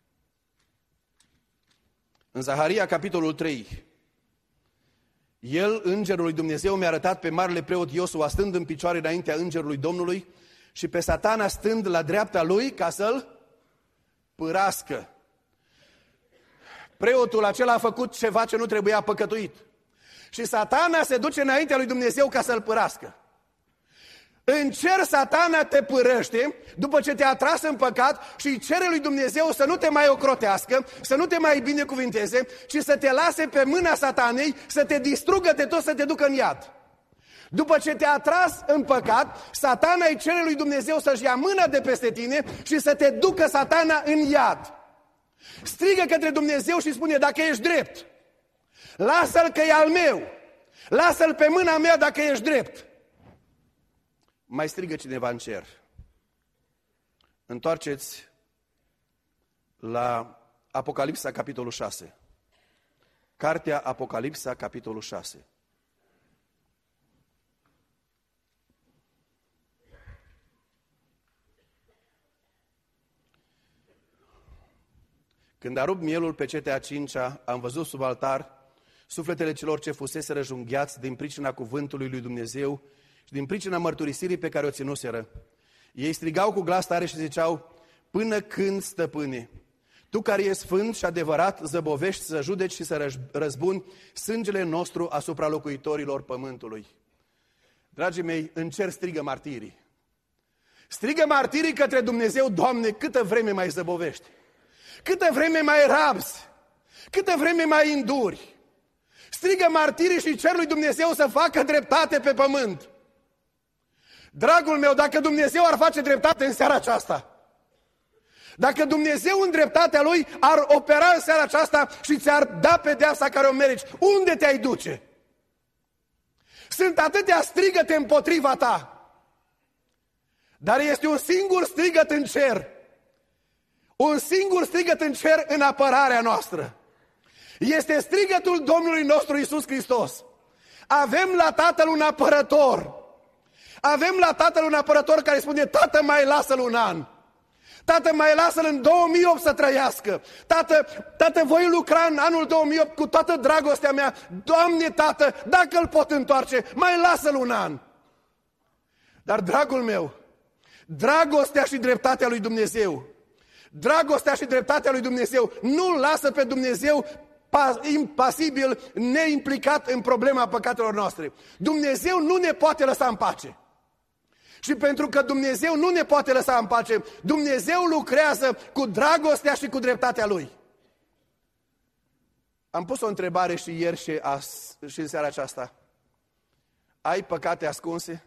În Zaharia, capitolul trei. El, îngerul lui Dumnezeu, mi-a arătat pe marele preot Iosua stând în picioare înaintea îngerului Domnului și pe Satana stând la dreapta lui ca să-l pârască. Preotul acela a făcut ceva ce nu trebuia păcătuit. Și Satana se duce înaintea lui Dumnezeu ca să-l pârască. În cer Satana te pârăște după ce te-a tras în păcat și îi cere lui Dumnezeu să nu te mai ocrotească, să nu te mai binecuvinteze, ci să te lase pe mâna Satanei, să te distrugă de tot, să te ducă în iad. După ce te-a tras în păcat, Satana îi cere lui Dumnezeu să-și ia mâna de peste tine și să te ducă, Satana, în iad. Strigă către Dumnezeu și spune: dacă ești drept, lasă-l că e al meu, lasă-l pe mâna mea dacă ești drept. Mai strigă cineva în cer. Întoarceți la Apocalipsa, capitolul șase. Cartea Apocalipsa, capitolul șase. Când a rupt mielul pe cetea a cincea, am văzut sub altar sufletele celor ce fusese răjungheați din pricina cuvântului lui Dumnezeu și din pricina mărturisirii pe care o ținuseră. Ei strigau cu glas tare și ziceau: până când, stăpâne, tu care ești sfânt și adevărat, zăbovești să judeci și să răzbuni sângele nostru asupra locuitorilor pământului. Dragii mei, în cer strigă martirii. Strigă martirii către Dumnezeu: Doamne, câtă vreme mai zăbovești? Câtă vreme mai rabzi? Câtă vreme mai înduri? Strigă martirii și cer lui Dumnezeu să facă dreptate pe pământ. Dragul meu, dacă Dumnezeu ar face dreptate în seara aceasta, dacă Dumnezeu în dreptatea Lui ar opera în seara aceasta și ți-ar da pedeapsa care o meriți, unde te-ai duce? Sunt atâtea strigăte împotriva ta, dar este un singur strigăt în cer. Un singur strigăt în cer în apărarea noastră. Este strigătul Domnului nostru Iisus Hristos. Avem la Tatăl un apărător. Avem la Tatăl un apărător care spune: Tată, mai lasă-l un an. Tată, mai lasă-l în două mii opt să trăiască. Tată, tată, voi lucra în anul două mii opt cu toată dragostea mea. Doamne, Tată, dacă îl pot întoarce, mai lasă-l un an. Dar, dragul meu, dragostea și dreptatea lui Dumnezeu, dragostea și dreptatea lui Dumnezeu nu-L lasă pe Dumnezeu impasibil, neimplicat în problema păcatelor noastre. Dumnezeu nu ne poate lăsa în pace. Și pentru că Dumnezeu nu ne poate lăsa în pace, Dumnezeu lucrează cu dragostea și cu dreptatea Lui. Am pus o întrebare și ieri și, as, și în seara aceasta. Ai păcate ascunse?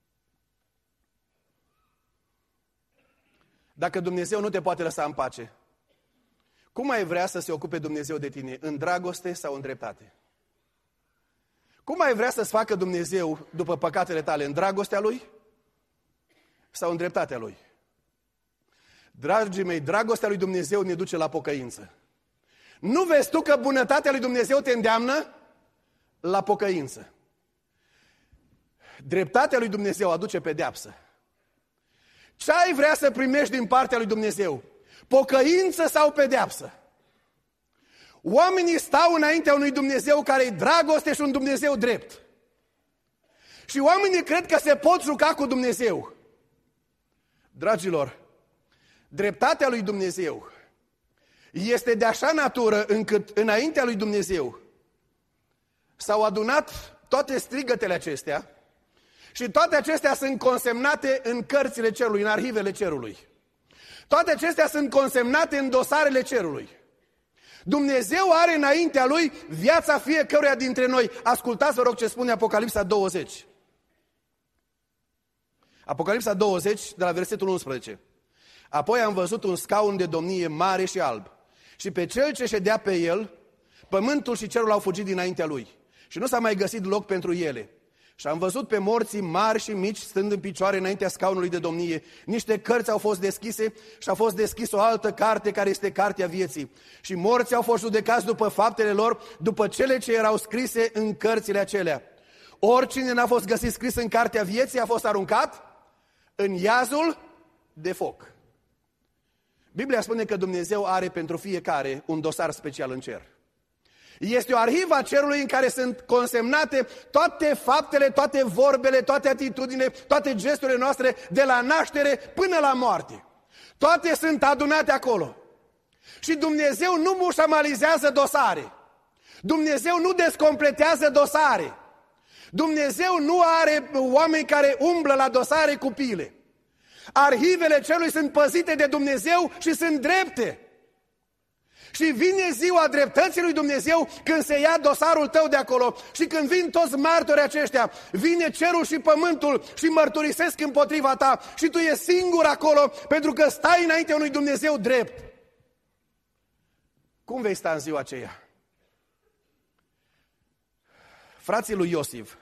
Dacă Dumnezeu nu te poate lăsa în pace, cum ai vrea să se ocupe Dumnezeu de tine? În dragoste sau în dreptate? Cum ai vrea să-ți facă Dumnezeu după păcatele tale? În dragostea Lui sau în dreptatea Lui? Dragii mei, dragostea lui Dumnezeu ne duce la pocăință. Nu vezi tu că bunătatea lui Dumnezeu te îndeamnă la pocăință? Dreptatea lui Dumnezeu aduce pedeapsă. Ce ai vrea să primești din partea lui Dumnezeu? Pocăință sau pedeapsă? Oamenii stau înaintea unui Dumnezeu care e dragoste și un Dumnezeu drept. Și oamenii cred că se pot juca cu Dumnezeu. Dragilor, dreptatea lui Dumnezeu este de așa natură încât înaintea lui Dumnezeu s-au adunat toate strigătele acestea și toate acestea sunt consemnate în cărțile cerului, în arhivele cerului. Toate acestea sunt consemnate în dosarele cerului. Dumnezeu are înaintea lui viața fiecăruia dintre noi. Ascultați, vă rog, ce spune Apocalipsa douăzeci. Apocalipsa douăzeci, de la versetul unsprezece. Apoi am văzut un scaun de domnie mare și alb și pe cel ce ședea pe el, pământul și cerul au fugit dinaintea lui și nu s-a mai găsit loc pentru ele. Și am văzut pe morții mari și mici stând în picioare înaintea scaunului de domnie. Niște cărți au fost deschise și a fost deschis o altă carte care este cartea vieții. Și morții au fost judecați după faptele lor, după cele ce erau scrise în cărțile acelea. Oricine n-a fost găsit scris în cartea vieții a fost aruncat în iazul de foc. Biblia spune că Dumnezeu are pentru fiecare un dosar special în cer. Este o arhivă a cerului în care sunt consemnate toate faptele, toate vorbele, toate atitudinile, toate gesturile noastre de la naștere până la moarte. Toate sunt adunate acolo. Și Dumnezeu nu mușamalizează dosare. Dumnezeu nu descompletează dosare. Dumnezeu nu are oameni care umblă la dosare cu pile. Arhivele cerului sunt păzite de Dumnezeu și sunt drepte. Și vine ziua dreptății lui Dumnezeu când se ia dosarul tău de acolo și când vin toți martorii aceștia, vine cerul și pământul și mărturisesc împotriva ta și tu ești singur acolo pentru că stai înaintea unui Dumnezeu drept. Cum vei sta în ziua aceea? Frații lui Iosif,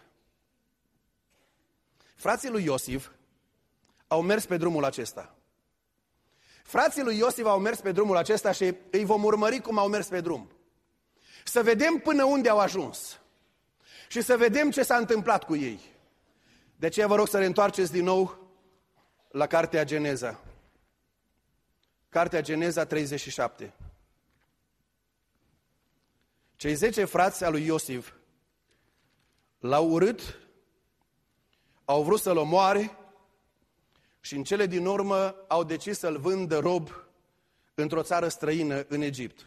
frații lui Iosif au mers pe drumul acesta. Frații lui Iosif au mers pe drumul acesta și îi vom urmări cum au mers pe drum. Să vedem până unde au ajuns și să vedem ce s-a întâmplat cu ei. De aceea vă rog să reîntoarceți din nou la Cartea Geneza. Cartea Geneza treizeci și șapte. Cei zece frați al lui Iosif l-au urât, au vrut să-l omoare și în cele din urmă au decis să-l vândă rob într-o țară străină, în Egipt.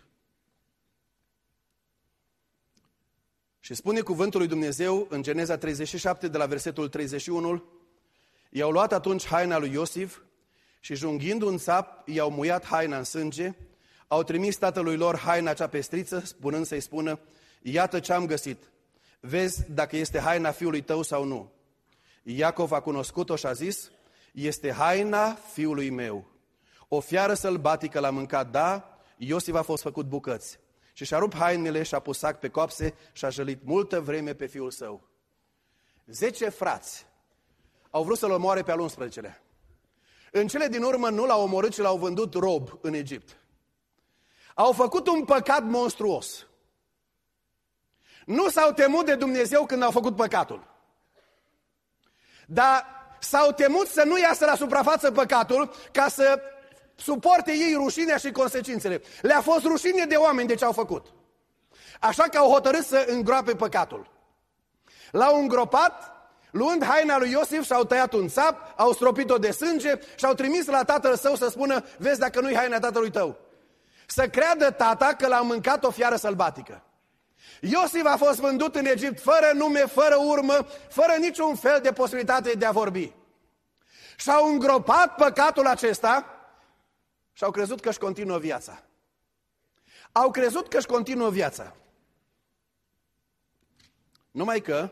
Și spune cuvântul lui Dumnezeu în Geneza treizeci și șapte, de la versetul treizeci și unu, i-au luat atunci haina lui Iosif și junghind un țap, i-au muiat haina în sânge, au trimis tatălui lor haina cea pestriță, spunând să-i spună, iată ce am găsit, vezi dacă este haina fiului tău sau nu. Iacov a cunoscut-o și a zis, este haina fiului meu. O fiară sălbatică l-a mâncat, da, Iosif a fost făcut bucăți. Și și-a rupt hainele și-a pus sac pe coapse și-a jălit multă vreme pe fiul său. Zece frați au vrut să-l omoare pe al unsprezecelea. În cele din urmă nu l-au omorât, ci l-au vândut rob în Egipt. Au făcut un păcat monstruos. Nu s-au temut de Dumnezeu când au făcut păcatul. Dar s-au temut să nu iasă la suprafață păcatul ca să suporte ei rușinea și consecințele. Le-a fost rușine de oameni de ce au făcut. Așa că au hotărât să îngroape păcatul. L-au îngropat, luând haina lui Iosif și-au tăiat un țap, au stropit-o de sânge și au trimis la tatăl său să spună, vezi dacă nu-i haina tatălui tău. Să creadă tata că l-a mâncat o fiară sălbatică. Iosif a fost vândut în Egipt fără nume, fără urmă, fără niciun fel de posibilitate de a vorbi. Și-au îngropat păcatul acesta și au crezut că își continuă viața. Au crezut că își continuă viața. Numai că,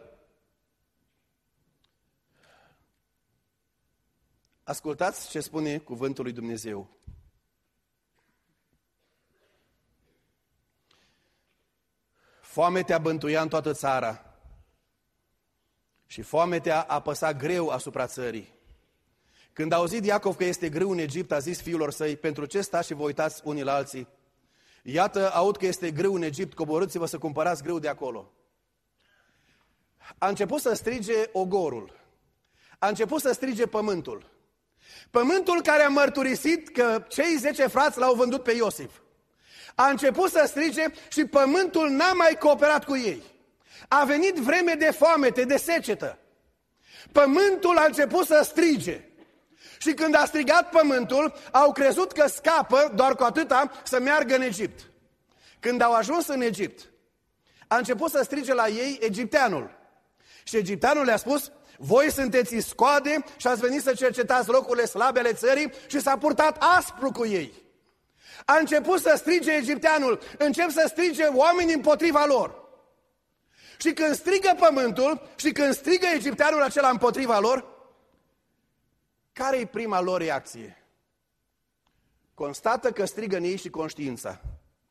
ascultați ce spune cuvântul lui Dumnezeu. Foametea bântuia în toată țara și foametea apăsa greu asupra țării. Când a auzit Iacov că este grâu în Egipt, a zis fiilor săi, pentru ce stați și vă uitați unii la alții? Iată, aud că este grâu în Egipt, coborâți-vă să cumpărați grâu de acolo. A început să strige ogorul. a început să strige pământul. Pământul care a mărturisit că cei zece frați l-au vândut pe Iosif. A început să strige și pământul n-a mai cooperat cu ei. A venit vreme de foamete, de secetă. Pământul a început să strige. Și când a strigat pământul, au crezut că scapă doar cu atâta să meargă în Egipt. Când au ajuns în Egipt, a început să strige la ei egipteanul. Și egipteanul le-a spus: voi sunteți iscoade și ați venit să cercetați locurile slabe ale țării, și s-a purtat aspru cu ei. A început să strige egipteanul, încep să strige oamenii împotriva lor. Și când strigă pământul și când strigă egipteanul acela împotriva lor, care-i prima lor reacție? Constată că strigă în ei și conștiința.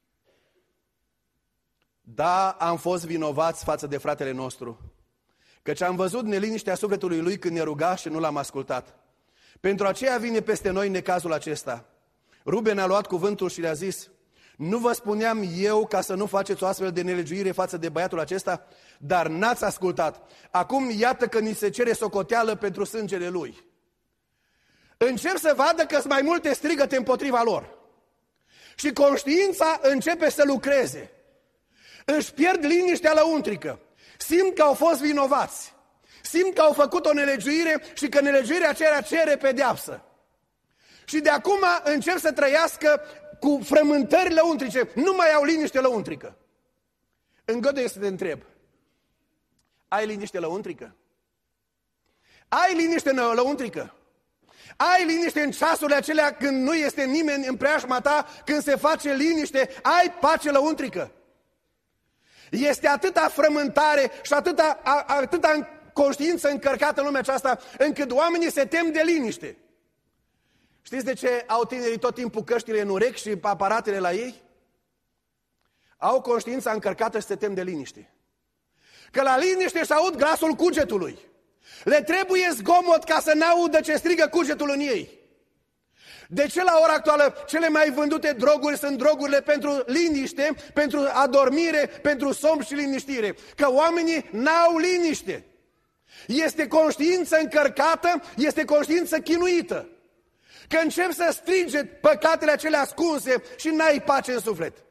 Da, am fost vinovați față de fratele nostru, căci am văzut neliniștea sufletului lui când ne ruga și nu l-am ascultat. Pentru aceea vine peste noi necazul acesta. Ruben a luat cuvântul și le-a zis: nu vă spuneam eu ca să nu faceți o astfel de nelegiuire față de băiatul acesta? Dar n-ați ascultat. Acum iată că ni se cere socoteală pentru sângele lui. Încep să vadă că sunt mai multe strigăte împotriva lor. Și conștiința începe să lucreze. Își pierd liniștea lăuntrică. Simt că au fost vinovați. Simt că au făcut o nelegiuire și că nelegiuirea aceea cere pedeapsă. Și de acum încep să trăiască cu frământări lăuntrice. Nu mai au liniște lăuntrică. Îngăduie să te întreb: ai liniște lăuntrică? Ai liniște lăuntrică? Ai liniște în ceasurile acelea când nu este nimeni în preajma ta, când se face liniște? Ai pace lăuntrică? Este atâta frământare și atâta, atâta conștiință încărcată în lumea aceasta, încât oamenii se tem de liniște. Știți de ce au tinerii tot timpul căștile în urechi și aparatele la ei? Au conștiința încărcată și se tem de liniște. Că la liniște își aud glasul cugetului. Le trebuie zgomot ca să n-audă ce strigă cugetul în ei. De ce la ora actuală cele mai vândute droguri sunt drogurile pentru liniște, pentru adormire, pentru somn și liniștire? Că oamenii n-au liniște. Este conștiință încărcată, este conștiință chinuită. Că încep să strige păcatele acelea ascunse și n-ai pace în suflet.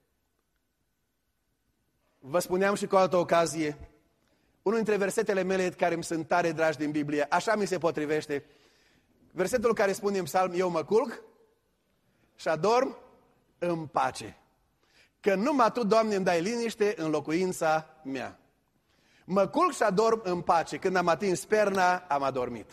Vă spuneam și cu o altă ocazie, unul dintre versetele mele care îmi sunt tare dragi din Biblie, așa mi se potrivește, versetul care spune în psalm: eu mă culc și adorm în pace, că numai Tu, Doamne, îmi dai liniște în locuința mea. Mă culc și adorm în pace. Când am atins perna, am adormit.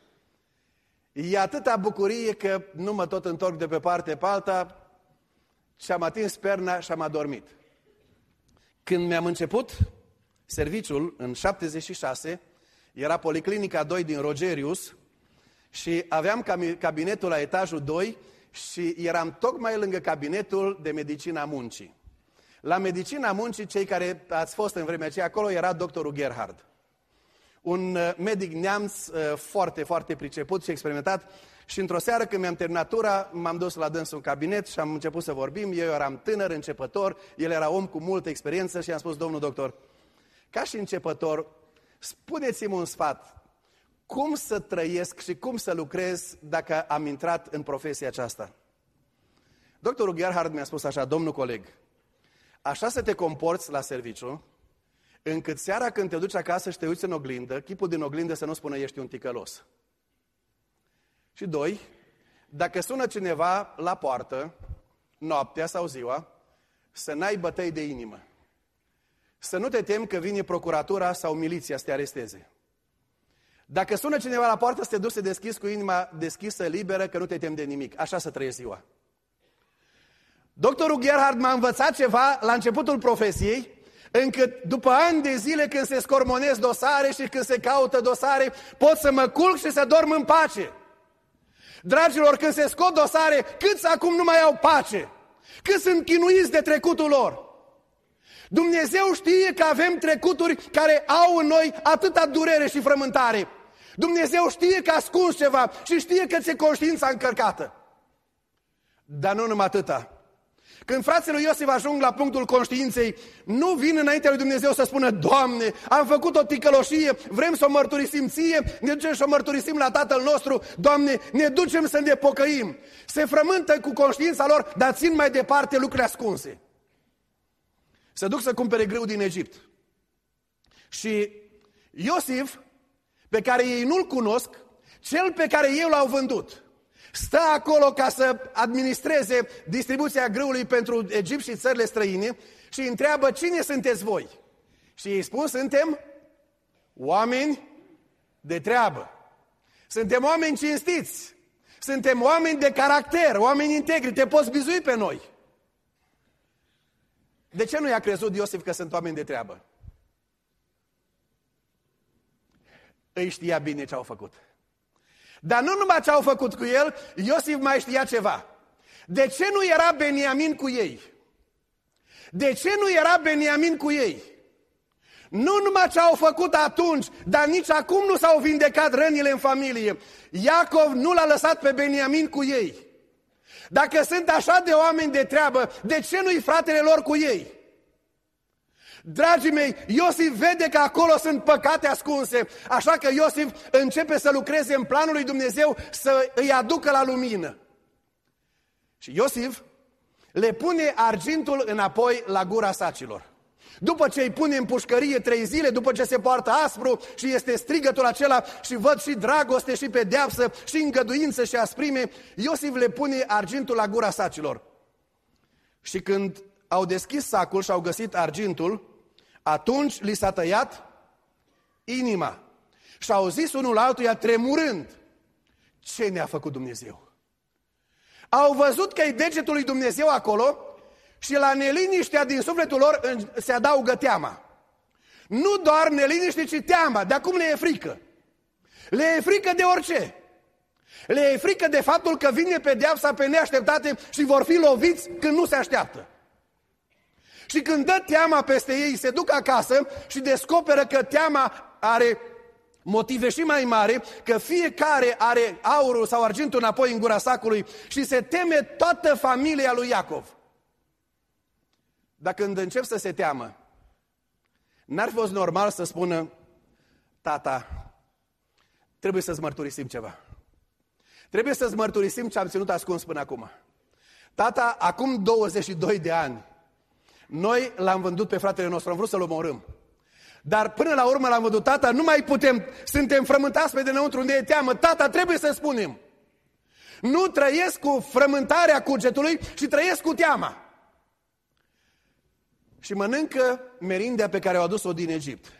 E atâta bucurie că nu mă tot întorc de pe parte pe alta și am atins perna și am adormit. Când mi-am început serviciul, în șaptezeci și șase, era Policlinica doi din Rogerius și aveam cabinetul la etajul doi și eram tocmai lângă cabinetul de medicina muncii. La medicina muncii, cei care ați fost în vremea aceea acolo, era doctorul Gerhard. Un medic neamț foarte, foarte priceput și experimentat. Și într-o seară, când mi-am terminat tura, m-am dus la dânsul în cabinet și am început să vorbim. Eu eram tânăr, începător, el era om cu multă experiență și i-am spus: domnul doctor, ca și începător, spuneți-mi un sfat. Cum să trăiesc și cum să lucrez dacă am intrat în profesia aceasta? Doctorul Gerhard mi-a spus așa: domnul coleg, așa să te comporți la serviciu, încât seara când te duci acasă și te uiți în oglindă, chipul din oglindă să nu spună ești un ticălos. Și doi, dacă sună cineva la poartă, noaptea sau ziua, să n-ai bătăi de inimă. Să nu te temi că vine procuratura sau miliția să te aresteze. Dacă sună cineva la poartă, să te duci să deschizi cu inima deschisă, liberă, că nu te temi de nimic. Așa să trăiești ziua. Doctorul Gerhard m-a învățat ceva la începutul profesiei, încât după ani de zile când se scormonesc dosare și când se caută dosare, pot să mă culc și să dorm în pace. Dragilor, când se scot dosare, câți acum nu mai au pace? Câți sunt chinuiți de trecutul lor? Dumnezeu știe că avem trecuturi care au în noi atâta durere și frământare. Dumnezeu știe că ascunzi ceva și știe că ți-e conștiința încărcată. Dar nu numai atâta. Când frații lui Iosif ajung la punctul conștiinței, nu vin înaintea lui Dumnezeu să spună: Doamne, am făcut o ticăloșie, vrem să o mărturisim ție, ne ducem și o mărturisim la Tatăl nostru, Doamne, ne ducem să ne pocăim. Se frământă cu conștiința lor, dar țin mai departe lucrurile ascunse. Se duc să cumpere grâu din Egipt. Și Iosif, pe care ei nu-l cunosc, cel pe care ei l-au vândut, stă acolo ca să administreze distribuția grâului pentru Egipt și țările străine și îi întreabă: cine sunteți voi? Și ei spun: suntem oameni de treabă. Suntem oameni cinstiți. Suntem oameni de caracter, oameni integri, te poți bizui pe noi. De ce nu i-a crezut Iosif că sunt oameni de treabă? Îi știa bine ce au făcut. Dar nu numai ce au făcut cu el, Iosif mai știa ceva. De ce nu era Beniamin cu ei? De ce nu era Beniamin cu ei? Nu numai ce au făcut atunci, dar nici acum nu s-au vindecat rănile în familie. Iacov nu l-a lăsat pe Beniamin cu ei. Dacă sunt așa de oameni de treabă, de ce nu-i fratele lor cu ei? Dragii mei, Iosif vede că acolo sunt păcate ascunse, așa că Iosif începe să lucreze în planul lui Dumnezeu să îi aducă la lumină. Și Iosif le pune argintul înapoi la gura sacilor. După ce îi pune în pușcărie trei zile, după ce se poartă aspru și este strigătul acela și văd și dragoste și pedeapsă și îngăduință și asprime, Iosif le pune argintul la gura sacilor. Și când au deschis sacul și au găsit argintul, atunci li s-a tăiat inima. Și au zis unul altuia tremurând: ce ne-a făcut Dumnezeu? Au văzut că e degetul lui Dumnezeu acolo și la neliniștea din sufletul lor se adaugă teama. Nu doar neliniște, ci teama. De acum le e frică. Le e frică de orice. Le e frică de faptul că vine pedeapsa pe neașteptate și vor fi loviți când nu se așteaptă. Și când dă teama peste ei, se duc acasă și descoperă că teama are motive și mai mari, că fiecare are aurul sau argintul înapoi în gura sacului și se teme toată familia lui Iacov. Dar când încep să se teamă, n-ar fi fost normal să spună: tata, trebuie să-ți mărturisim ceva. Trebuie să-ți mărturisim ce am ținut ascuns până acum. Tata, acum douăzeci și doi de ani, noi l-am vândut pe fratele nostru, am vrut să-l omorâm. Dar până la urmă l-am văzut: tata, nu mai putem, suntem frământați pe dinăuntru unde e teamă. Tata, trebuie să spunem. Nu trăiesc cu frământarea cugetului, ci trăiesc cu teama. Și mănâncă merindea pe care au adus-o din Egipt.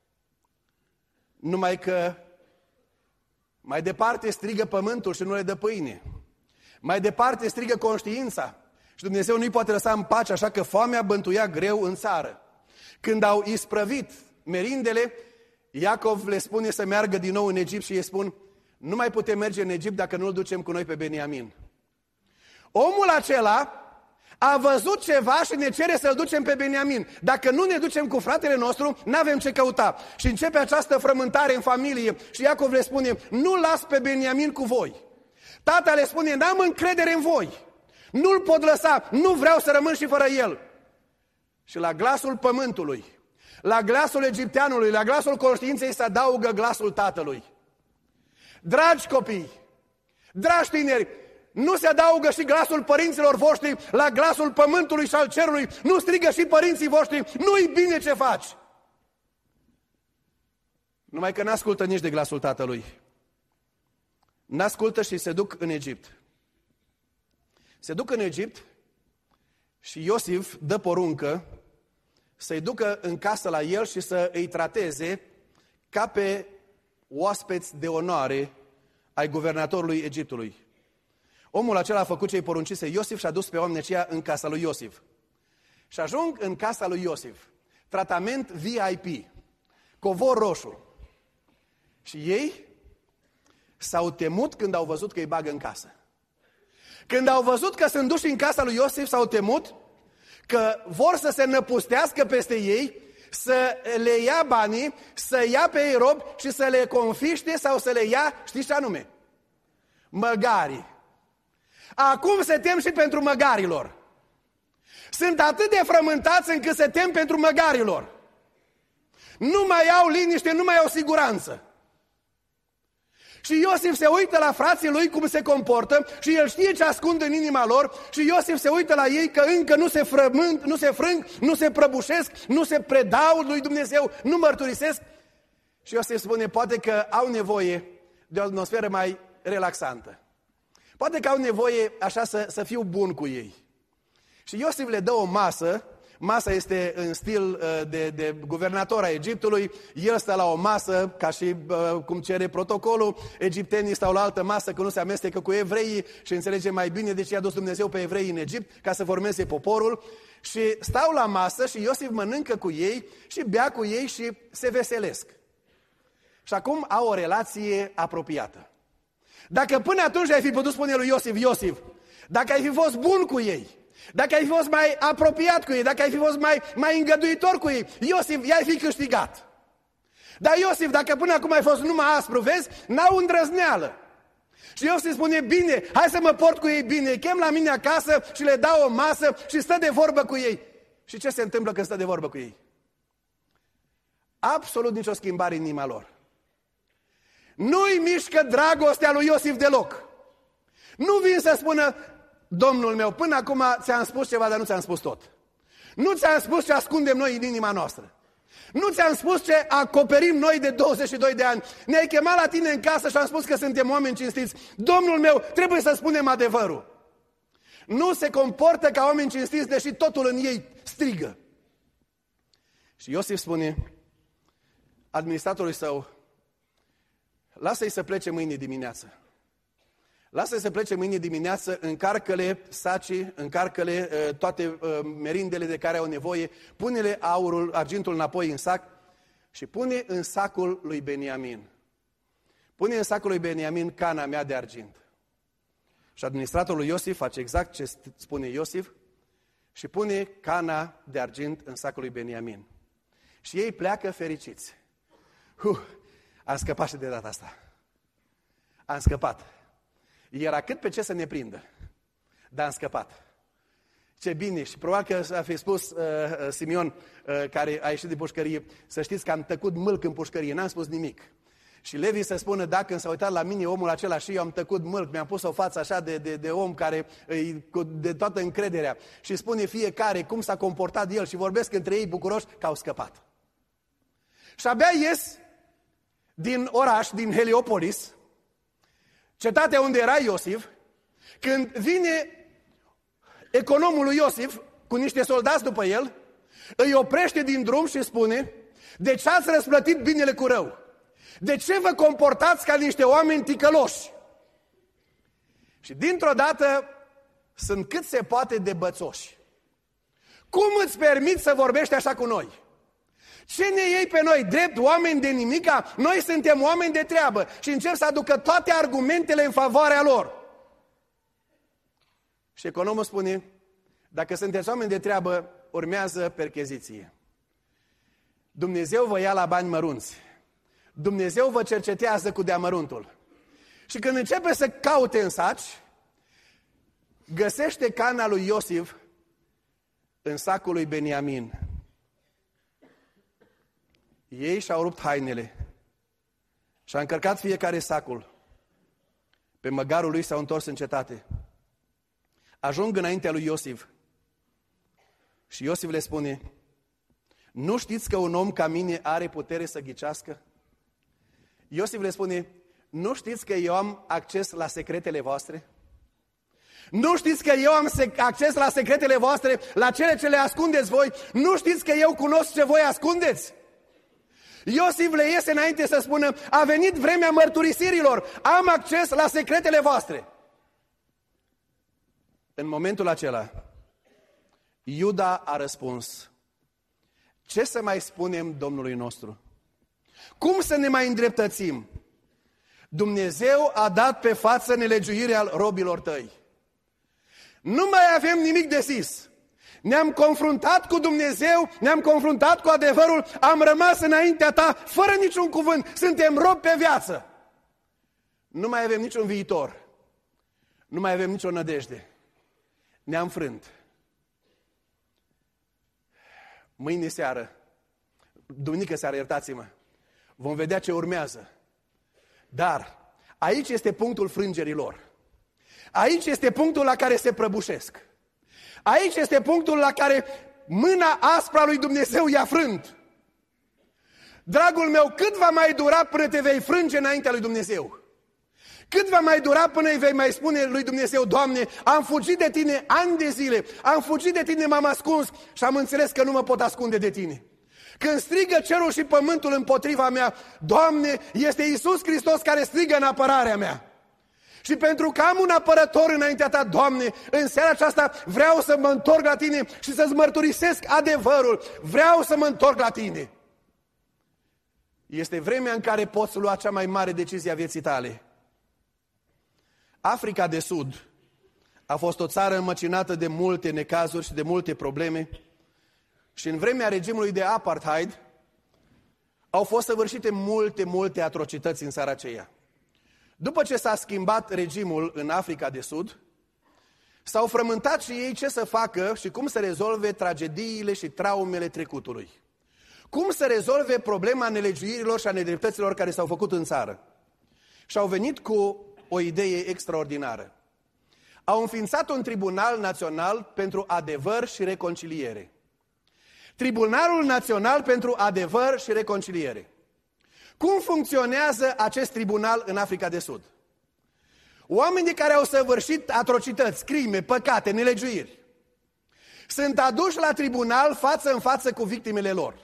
Numai că mai departe strigă pământul și nu le dă pâine. Mai departe strigă conștiința și Dumnezeu nu-i poate lăsa în pace, așa că foamea bântuia greu în țară. Când au isprăvit merindele, Iacov le spune să meargă din nou în Egipt și îi spun: nu mai putem merge în Egipt dacă nu-l ducem cu noi pe Beniamin. Omul acela a văzut ceva și ne cere să-l ducem pe Beniamin. Dacă nu ne ducem cu fratele nostru, n-avem ce căuta. Și începe această frământare în familie și Iacov le spune: nu las pe Beniamin cu voi. Tata le spune: n-am încredere în voi. Nu-l pot lăsa, nu vreau să rămân și fără el. Și la glasul pământului, la glasul egipteanului, la glasul conștiinței se adaugă glasul tatălui. Dragi copii, dragi tineri, nu se adaugă și glasul părinților voștri la glasul pământului și al cerului? Nu strigă și părinții voștri: nu-i bine ce faci? Numai că n-ascultă nici de glasul tatălui. N-ascultă și se duc în Egipt. Se duc în Egipt și Iosif dă poruncă să-i ducă în casă la el și să îi trateze ca pe oaspeți de onoare ai guvernatorului Egiptului. Omul acela a făcut ce-i poruncise Iosif și a dus pe oamenii aceia în casa lui Iosif. Și ajung în casa lui Iosif. Tratament V I P. Covor roșu. Și ei s-au temut când au văzut că îi bagă în casă. Când au văzut că sunt duși în casa lui Iosif, s-au temut că vor să se năpustească peste ei, să le ia banii, să ia pe ei robi și să le confiște sau să le ia, știți ce anume? Măgarii. Acum se tem și pentru măgarilor. Sunt atât de frământați încât se tem pentru măgarilor. Nu mai au liniște, nu mai au siguranță. Și Iosif se uită la frații lui cum se comportă și el știe ce ascund în inima lor și Iosif se uită la ei că încă nu se frământ, nu se frâng, nu se prăbușesc, nu se predau lui Dumnezeu, nu mărturisesc. Și Iosif spune, poate că au nevoie de o atmosferă mai relaxantă. Poate că au nevoie așa să, să fiu bun cu ei. Și Iosif le dă o masă. Masa este în stil de, de guvernator a Egiptului, el stă la o masă, ca și cum cere protocolul, egiptenii stau la altă masă, că nu se amestecă cu evreii și înțelege mai bine de ce i-a dus Dumnezeu pe evrei în Egipt, ca să formeze poporul. Și stau la masă și Iosif mănâncă cu ei și bea cu ei și se veselesc. Și acum au o relație apropiată. Dacă până atunci ai fi putut spune lui Iosif, Iosif, dacă ai fi fost bun cu ei, dacă ai fi fost mai apropiat cu ei, dacă ai fi fost mai, mai îngăduitor cu ei, Iosif, i-ai fi câștigat. Dar Iosif, dacă până acum ai fost numai aspru, vezi, n-au îndrăzneală. Și Iosif spune, bine, hai să mă port cu ei bine, îi chem la mine acasă și le dau o masă și stă de vorbă cu ei. Și ce se întâmplă când stă de vorbă cu ei? Absolut nicio schimbare în inima lor. Nu-i mișcă dragostea lui Iosif deloc. Nu vin să spună, Domnul meu, până acum ți-am spus ceva, dar nu ți-am spus tot. Nu ți-am spus ce ascundem noi în inima noastră. Nu ți-am spus ce acoperim noi de douăzeci și doi de ani. Ne-ai chemat la tine în casă și am spus că suntem oameni cinstiți. Domnul meu, trebuie să spunem adevărul. Nu se comportă ca oameni cinstiți, deși totul în ei strigă. Și Iosif spune administratorului său, lasă-i să plece mâine dimineață. Lasă-i să plece mâine dimineață, încarcă-le sacii, încarcă-le uh, toate uh, merindele de care au nevoie, pune-le aurul, argintul înapoi în sac și pune în sacul lui Beniamin. Pune în sacul lui Beniamin cana mea de argint. Și administratorul Iosif face exact ce spune Iosif și pune cana de argint în sacul lui Beniamin. Și ei pleacă fericiți. Huh, am scăpat și de data asta. Am scăpat. Era cât pe ce să ne prindă. Dar am scăpat. Ce bine. Și probabil că a fi spus uh, Simeon, uh, care a ieșit din pușcărie, să știți că am tăcut mâlc în pușcărie, n-am spus nimic. Și Levi să spună, dacă când s-a uitat la mine omul acela și eu am tăcut mâlc, mi-am pus o față așa de, de, de om care de toată încrederea și spune fiecare cum s-a comportat el și vorbesc între ei bucuroși că au scăpat. Și abia ies din oraș, din Heliopolis, cetatea unde era Iosif, când vine economul lui Iosif cu niște soldați după el, îi oprește din drum și spune, de ce ați răsplătit binele cu rău? De ce vă comportați ca niște oameni ticăloși? Și dintr-o dată sunt cât se poate de bățoși. Cum îți permiți să vorbești așa cu noi? Ce ne iei pe noi drept oameni de nimica? Noi suntem oameni de treabă și încep să aducă toate argumentele în favoarea lor. Și economul spune, dacă sunteți oameni de treabă, urmează percheziție. Dumnezeu vă ia la bani mărunți. Dumnezeu vă cercetează cu deamăruntul. Și când începe să caute în saci, găsește cana lui Iosif în sacul lui Beniamin. Ei și-au rupt hainele și-a încărcat fiecare sacul. Pe măgarul lui s-au întors în cetate. Ajung înaintea lui Iosif. Și Iosif le spune, nu știți că un om ca mine are putere să ghicească? Iosif le spune, nu știți că eu am acces la secretele voastre? Nu știți că eu am acces la secretele voastre, la cele ce le ascundeți voi? Nu știți că eu cunosc ce voi ascundeți? Iosif le iese înainte să spună, a venit vremea mărturisirilor, am acces la secretele voastre. În momentul acela, Iuda a răspuns, ce să mai spunem Domnului nostru? Cum să ne mai îndreptățim? Dumnezeu a dat pe față nelegiuirea robilor tăi. Nu mai avem nimic de zis. Ne-am confruntat cu Dumnezeu, ne-am confruntat cu adevărul, am rămas înaintea ta fără niciun cuvânt. Suntem robi pe viață. Nu mai avem niciun viitor. Nu mai avem nicio nădejde. Ne-am frânt. Mâine seară, duminică seară, iertați-mă, vom vedea ce urmează. Dar aici este punctul frângerilor. Aici este punctul la care se prăbușesc. Aici este punctul la care mâna aspra lui Dumnezeu i-a frânt. Dragul meu, cât va mai dura până te vei frânge înaintea lui Dumnezeu? Cât va mai dura până îi vei mai spune lui Dumnezeu, Doamne, am fugit de Tine ani de zile, am fugit de Tine, m-am ascuns și am înțeles că nu mă pot ascunde de Tine. Când strigă cerul și pământul împotriva mea, Doamne, este Iisus Hristos care strigă în apărarea mea. Și pentru că am un apărător înaintea Ta, Doamne, în seara aceasta vreau să mă întorc la Tine și să-ți mărturisesc adevărul. Vreau să mă întorc la Tine. Este vremea în care poți lua cea mai mare decizie a vieții tale. Africa de Sud a fost o țară înmăcinată de multe necazuri și de multe probleme și în vremea regimului de apartheid au fost săvârșite multe, multe atrocități în țara aceea. După ce s-a schimbat regimul în Africa de Sud, s-au frământat și ei ce să facă și cum să rezolve tragediile și traumele trecutului. Cum să rezolve problema nelegiuirilor și a nedreptăților care s-au făcut în țară. Și au venit cu o idee extraordinară. Au înființat un tribunal național pentru adevăr și reconciliere. Tribunalul Național pentru Adevăr și Reconciliere. Cum funcționează acest tribunal în Africa de Sud? Oamenii care au săvârșit atrocități, crime, păcate, nelegiuiri, sunt aduși la tribunal față în față cu victimele lor.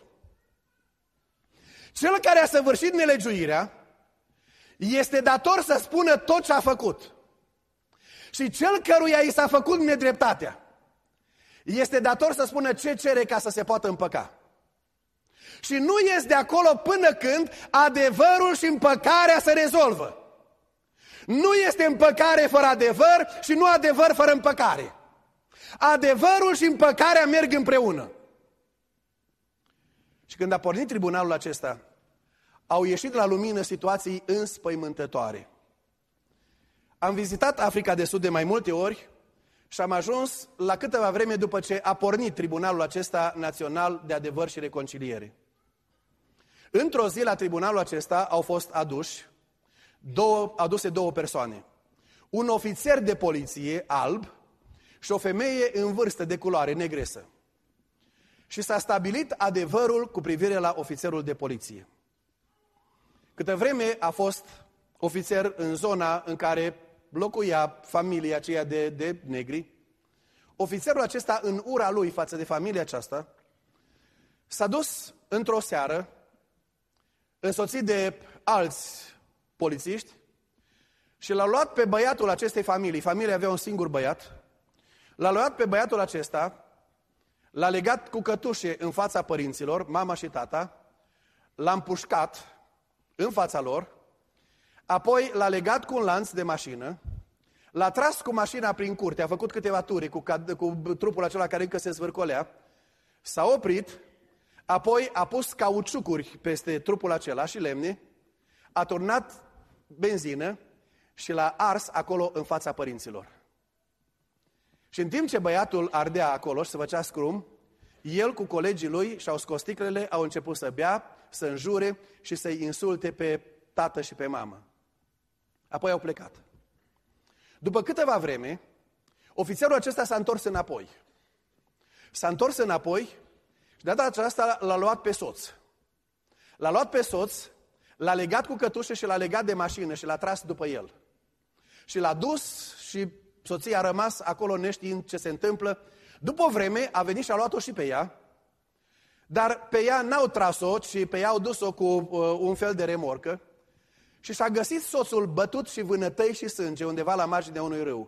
Cel care a săvârșit nelegiuirea este dator să spună tot ce a făcut. Și cel căruia i s-a făcut nedreptatea este dator să spună ce cere ca să se poată împăca. Și nu ies de acolo până când adevărul și împăcarea se rezolvă. Nu este împăcare fără adevăr și nu adevăr fără împăcare. Adevărul și împăcarea merg împreună. Și când a pornit tribunalul acesta, au ieșit la lumină situații înspăimântătoare. Am vizitat Africa de Sud de mai multe ori și am ajuns la câteva vreme după ce a pornit tribunalul acesta național de adevăr și reconciliere. Într-o zi la tribunalul acesta au fost aduși două, aduse două persoane. Un ofițer de poliție alb și o femeie în vârstă de culoare negresă. Și s-a stabilit adevărul cu privire la ofițerul de poliție. Câtă vreme a fost ofițer în zona în care locuia familia aceea de, de negri, ofițerul acesta, în ura lui față de familia aceasta, s-a dus într-o seară, însoțit de alți polițiști, și l-a luat pe băiatul acestei familii, familia avea un singur băiat, l-a luat pe băiatul acesta, l-a legat cu cătușe în fața părinților, mama și tata, l-a împușcat în fața lor, apoi l-a legat cu un lanț de mașină, l-a tras cu mașina prin curte, a făcut câteva ture cu, cu trupul acela care încă se zvârcolea, s-a oprit, apoi a pus cauciucuri peste trupul acela și lemne, a turnat benzină și l-a ars acolo în fața părinților. Și în timp ce băiatul ardea acolo și se făcea scrum, el cu colegii lui și-au scos sticlele, au început să bea, să înjure și să-i insulte pe tată și pe mamă. Apoi au plecat. După câteva vreme, ofițerul acesta s-a întors înapoi. S-a întors înapoi și de data aceasta l-a luat pe soț. L-a luat pe soț, l-a legat cu cătușe și l-a legat de mașină și l-a tras după el. Și l-a dus și soția a rămas acolo neștiind ce se întâmplă. După o vreme a venit și a luat-o și pe ea, dar pe ea n-au tras-o, ci pe ea au dus-o cu uh, un fel de remorcă și și-a găsit soțul bătut și vânătăi și sânge undeva la marginea unui râu.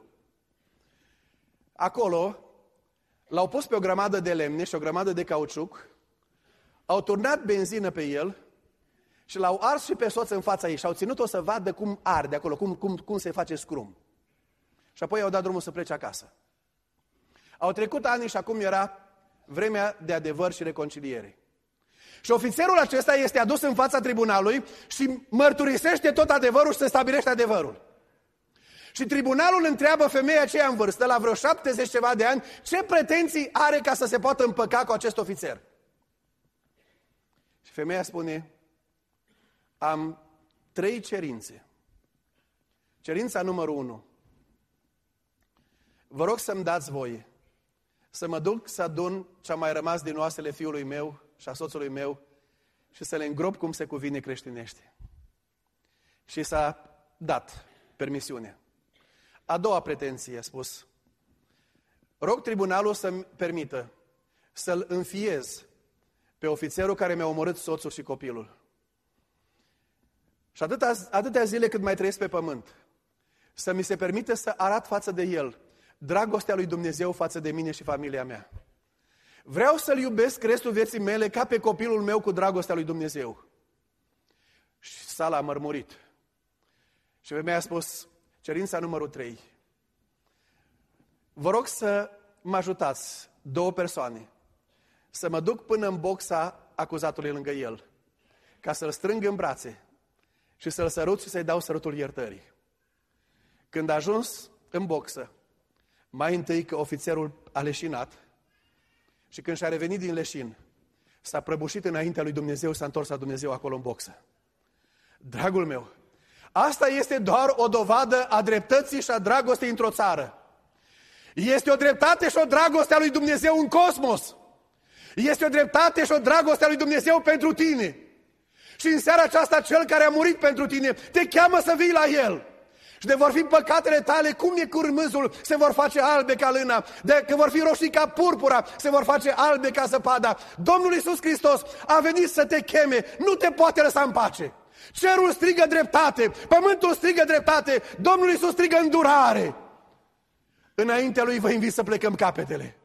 Acolo l-au pus pe o grămadă de lemne și o grămadă de cauciuc, au turnat benzină pe el și l-au ars și pe soț în fața ei și au ținut-o să vadă cum arde acolo, cum, cum, cum se face scrum. Și apoi i-au dat drumul să plece acasă. Au trecut ani și acum era vremea de adevăr și reconciliere. Și ofițerul acesta este adus în fața tribunalului și mărturisește tot adevărul și se stabilește adevărul. Și tribunalul întreabă femeia aceea în vârstă, la vreo șaptezeci ceva de ani, ce pretenții are ca să se poată împăca cu acest ofițer. Și femeia spune, am trei cerințe. Cerința numărul unu. Vă rog să-mi dați voie să mă duc să adun ce-a mai rămas din oasele fiului meu și a soțului meu și să le îngrop cum se cuvine creștinește. Și s-a dat permisiune. A doua pretenție a spus, rog tribunalul să-mi permită să-l înfiez pe ofițerul care mi-a omorât soțul și copilul. Și atâtea, atâtea zile cât mai trăiesc pe pământ, să mi se permite să arat față de el dragostea lui Dumnezeu față de mine și familia mea. Vreau să-l iubesc restul vieții mele ca pe copilul meu cu dragostea lui Dumnezeu. Și sala a mărmurit. Și femeia a spus, cerința numărul trei. Vă rog să mă ajutați, două persoane, să mă duc până în boxa acuzatului lângă el, ca să-l strâng în brațe și să-l sărut și să-i dau sărutul iertării. Când a ajuns în boxă, mai întâi că ofițerul a leșinat și când și-a revenit din leșin, s-a prăbușit înaintea lui Dumnezeu, s-a întors la Dumnezeu acolo în boxă. Dragul meu, asta este doar o dovadă a dreptății și a dragostei într-o țară. Este o dreptate și o dragoste a lui Dumnezeu în cosmos. Este o dreptate și o dragoste a lui Dumnezeu pentru tine. Și în seara aceasta, cel care a murit pentru tine, te cheamă să vii la El. Și de vor fi păcatele tale, cum e curmâzul, se vor face albe ca lâna. De că vor fi roșii ca purpura, se vor face albe ca zăpada. Domnul Iisus Hristos a venit să te cheme, nu te poate lăsa în pace. Cerul strigă dreptate, pământul strigă dreptate, Domnul Iisus strigă îndurare. Înaintea Lui vă invit să plecăm capetele.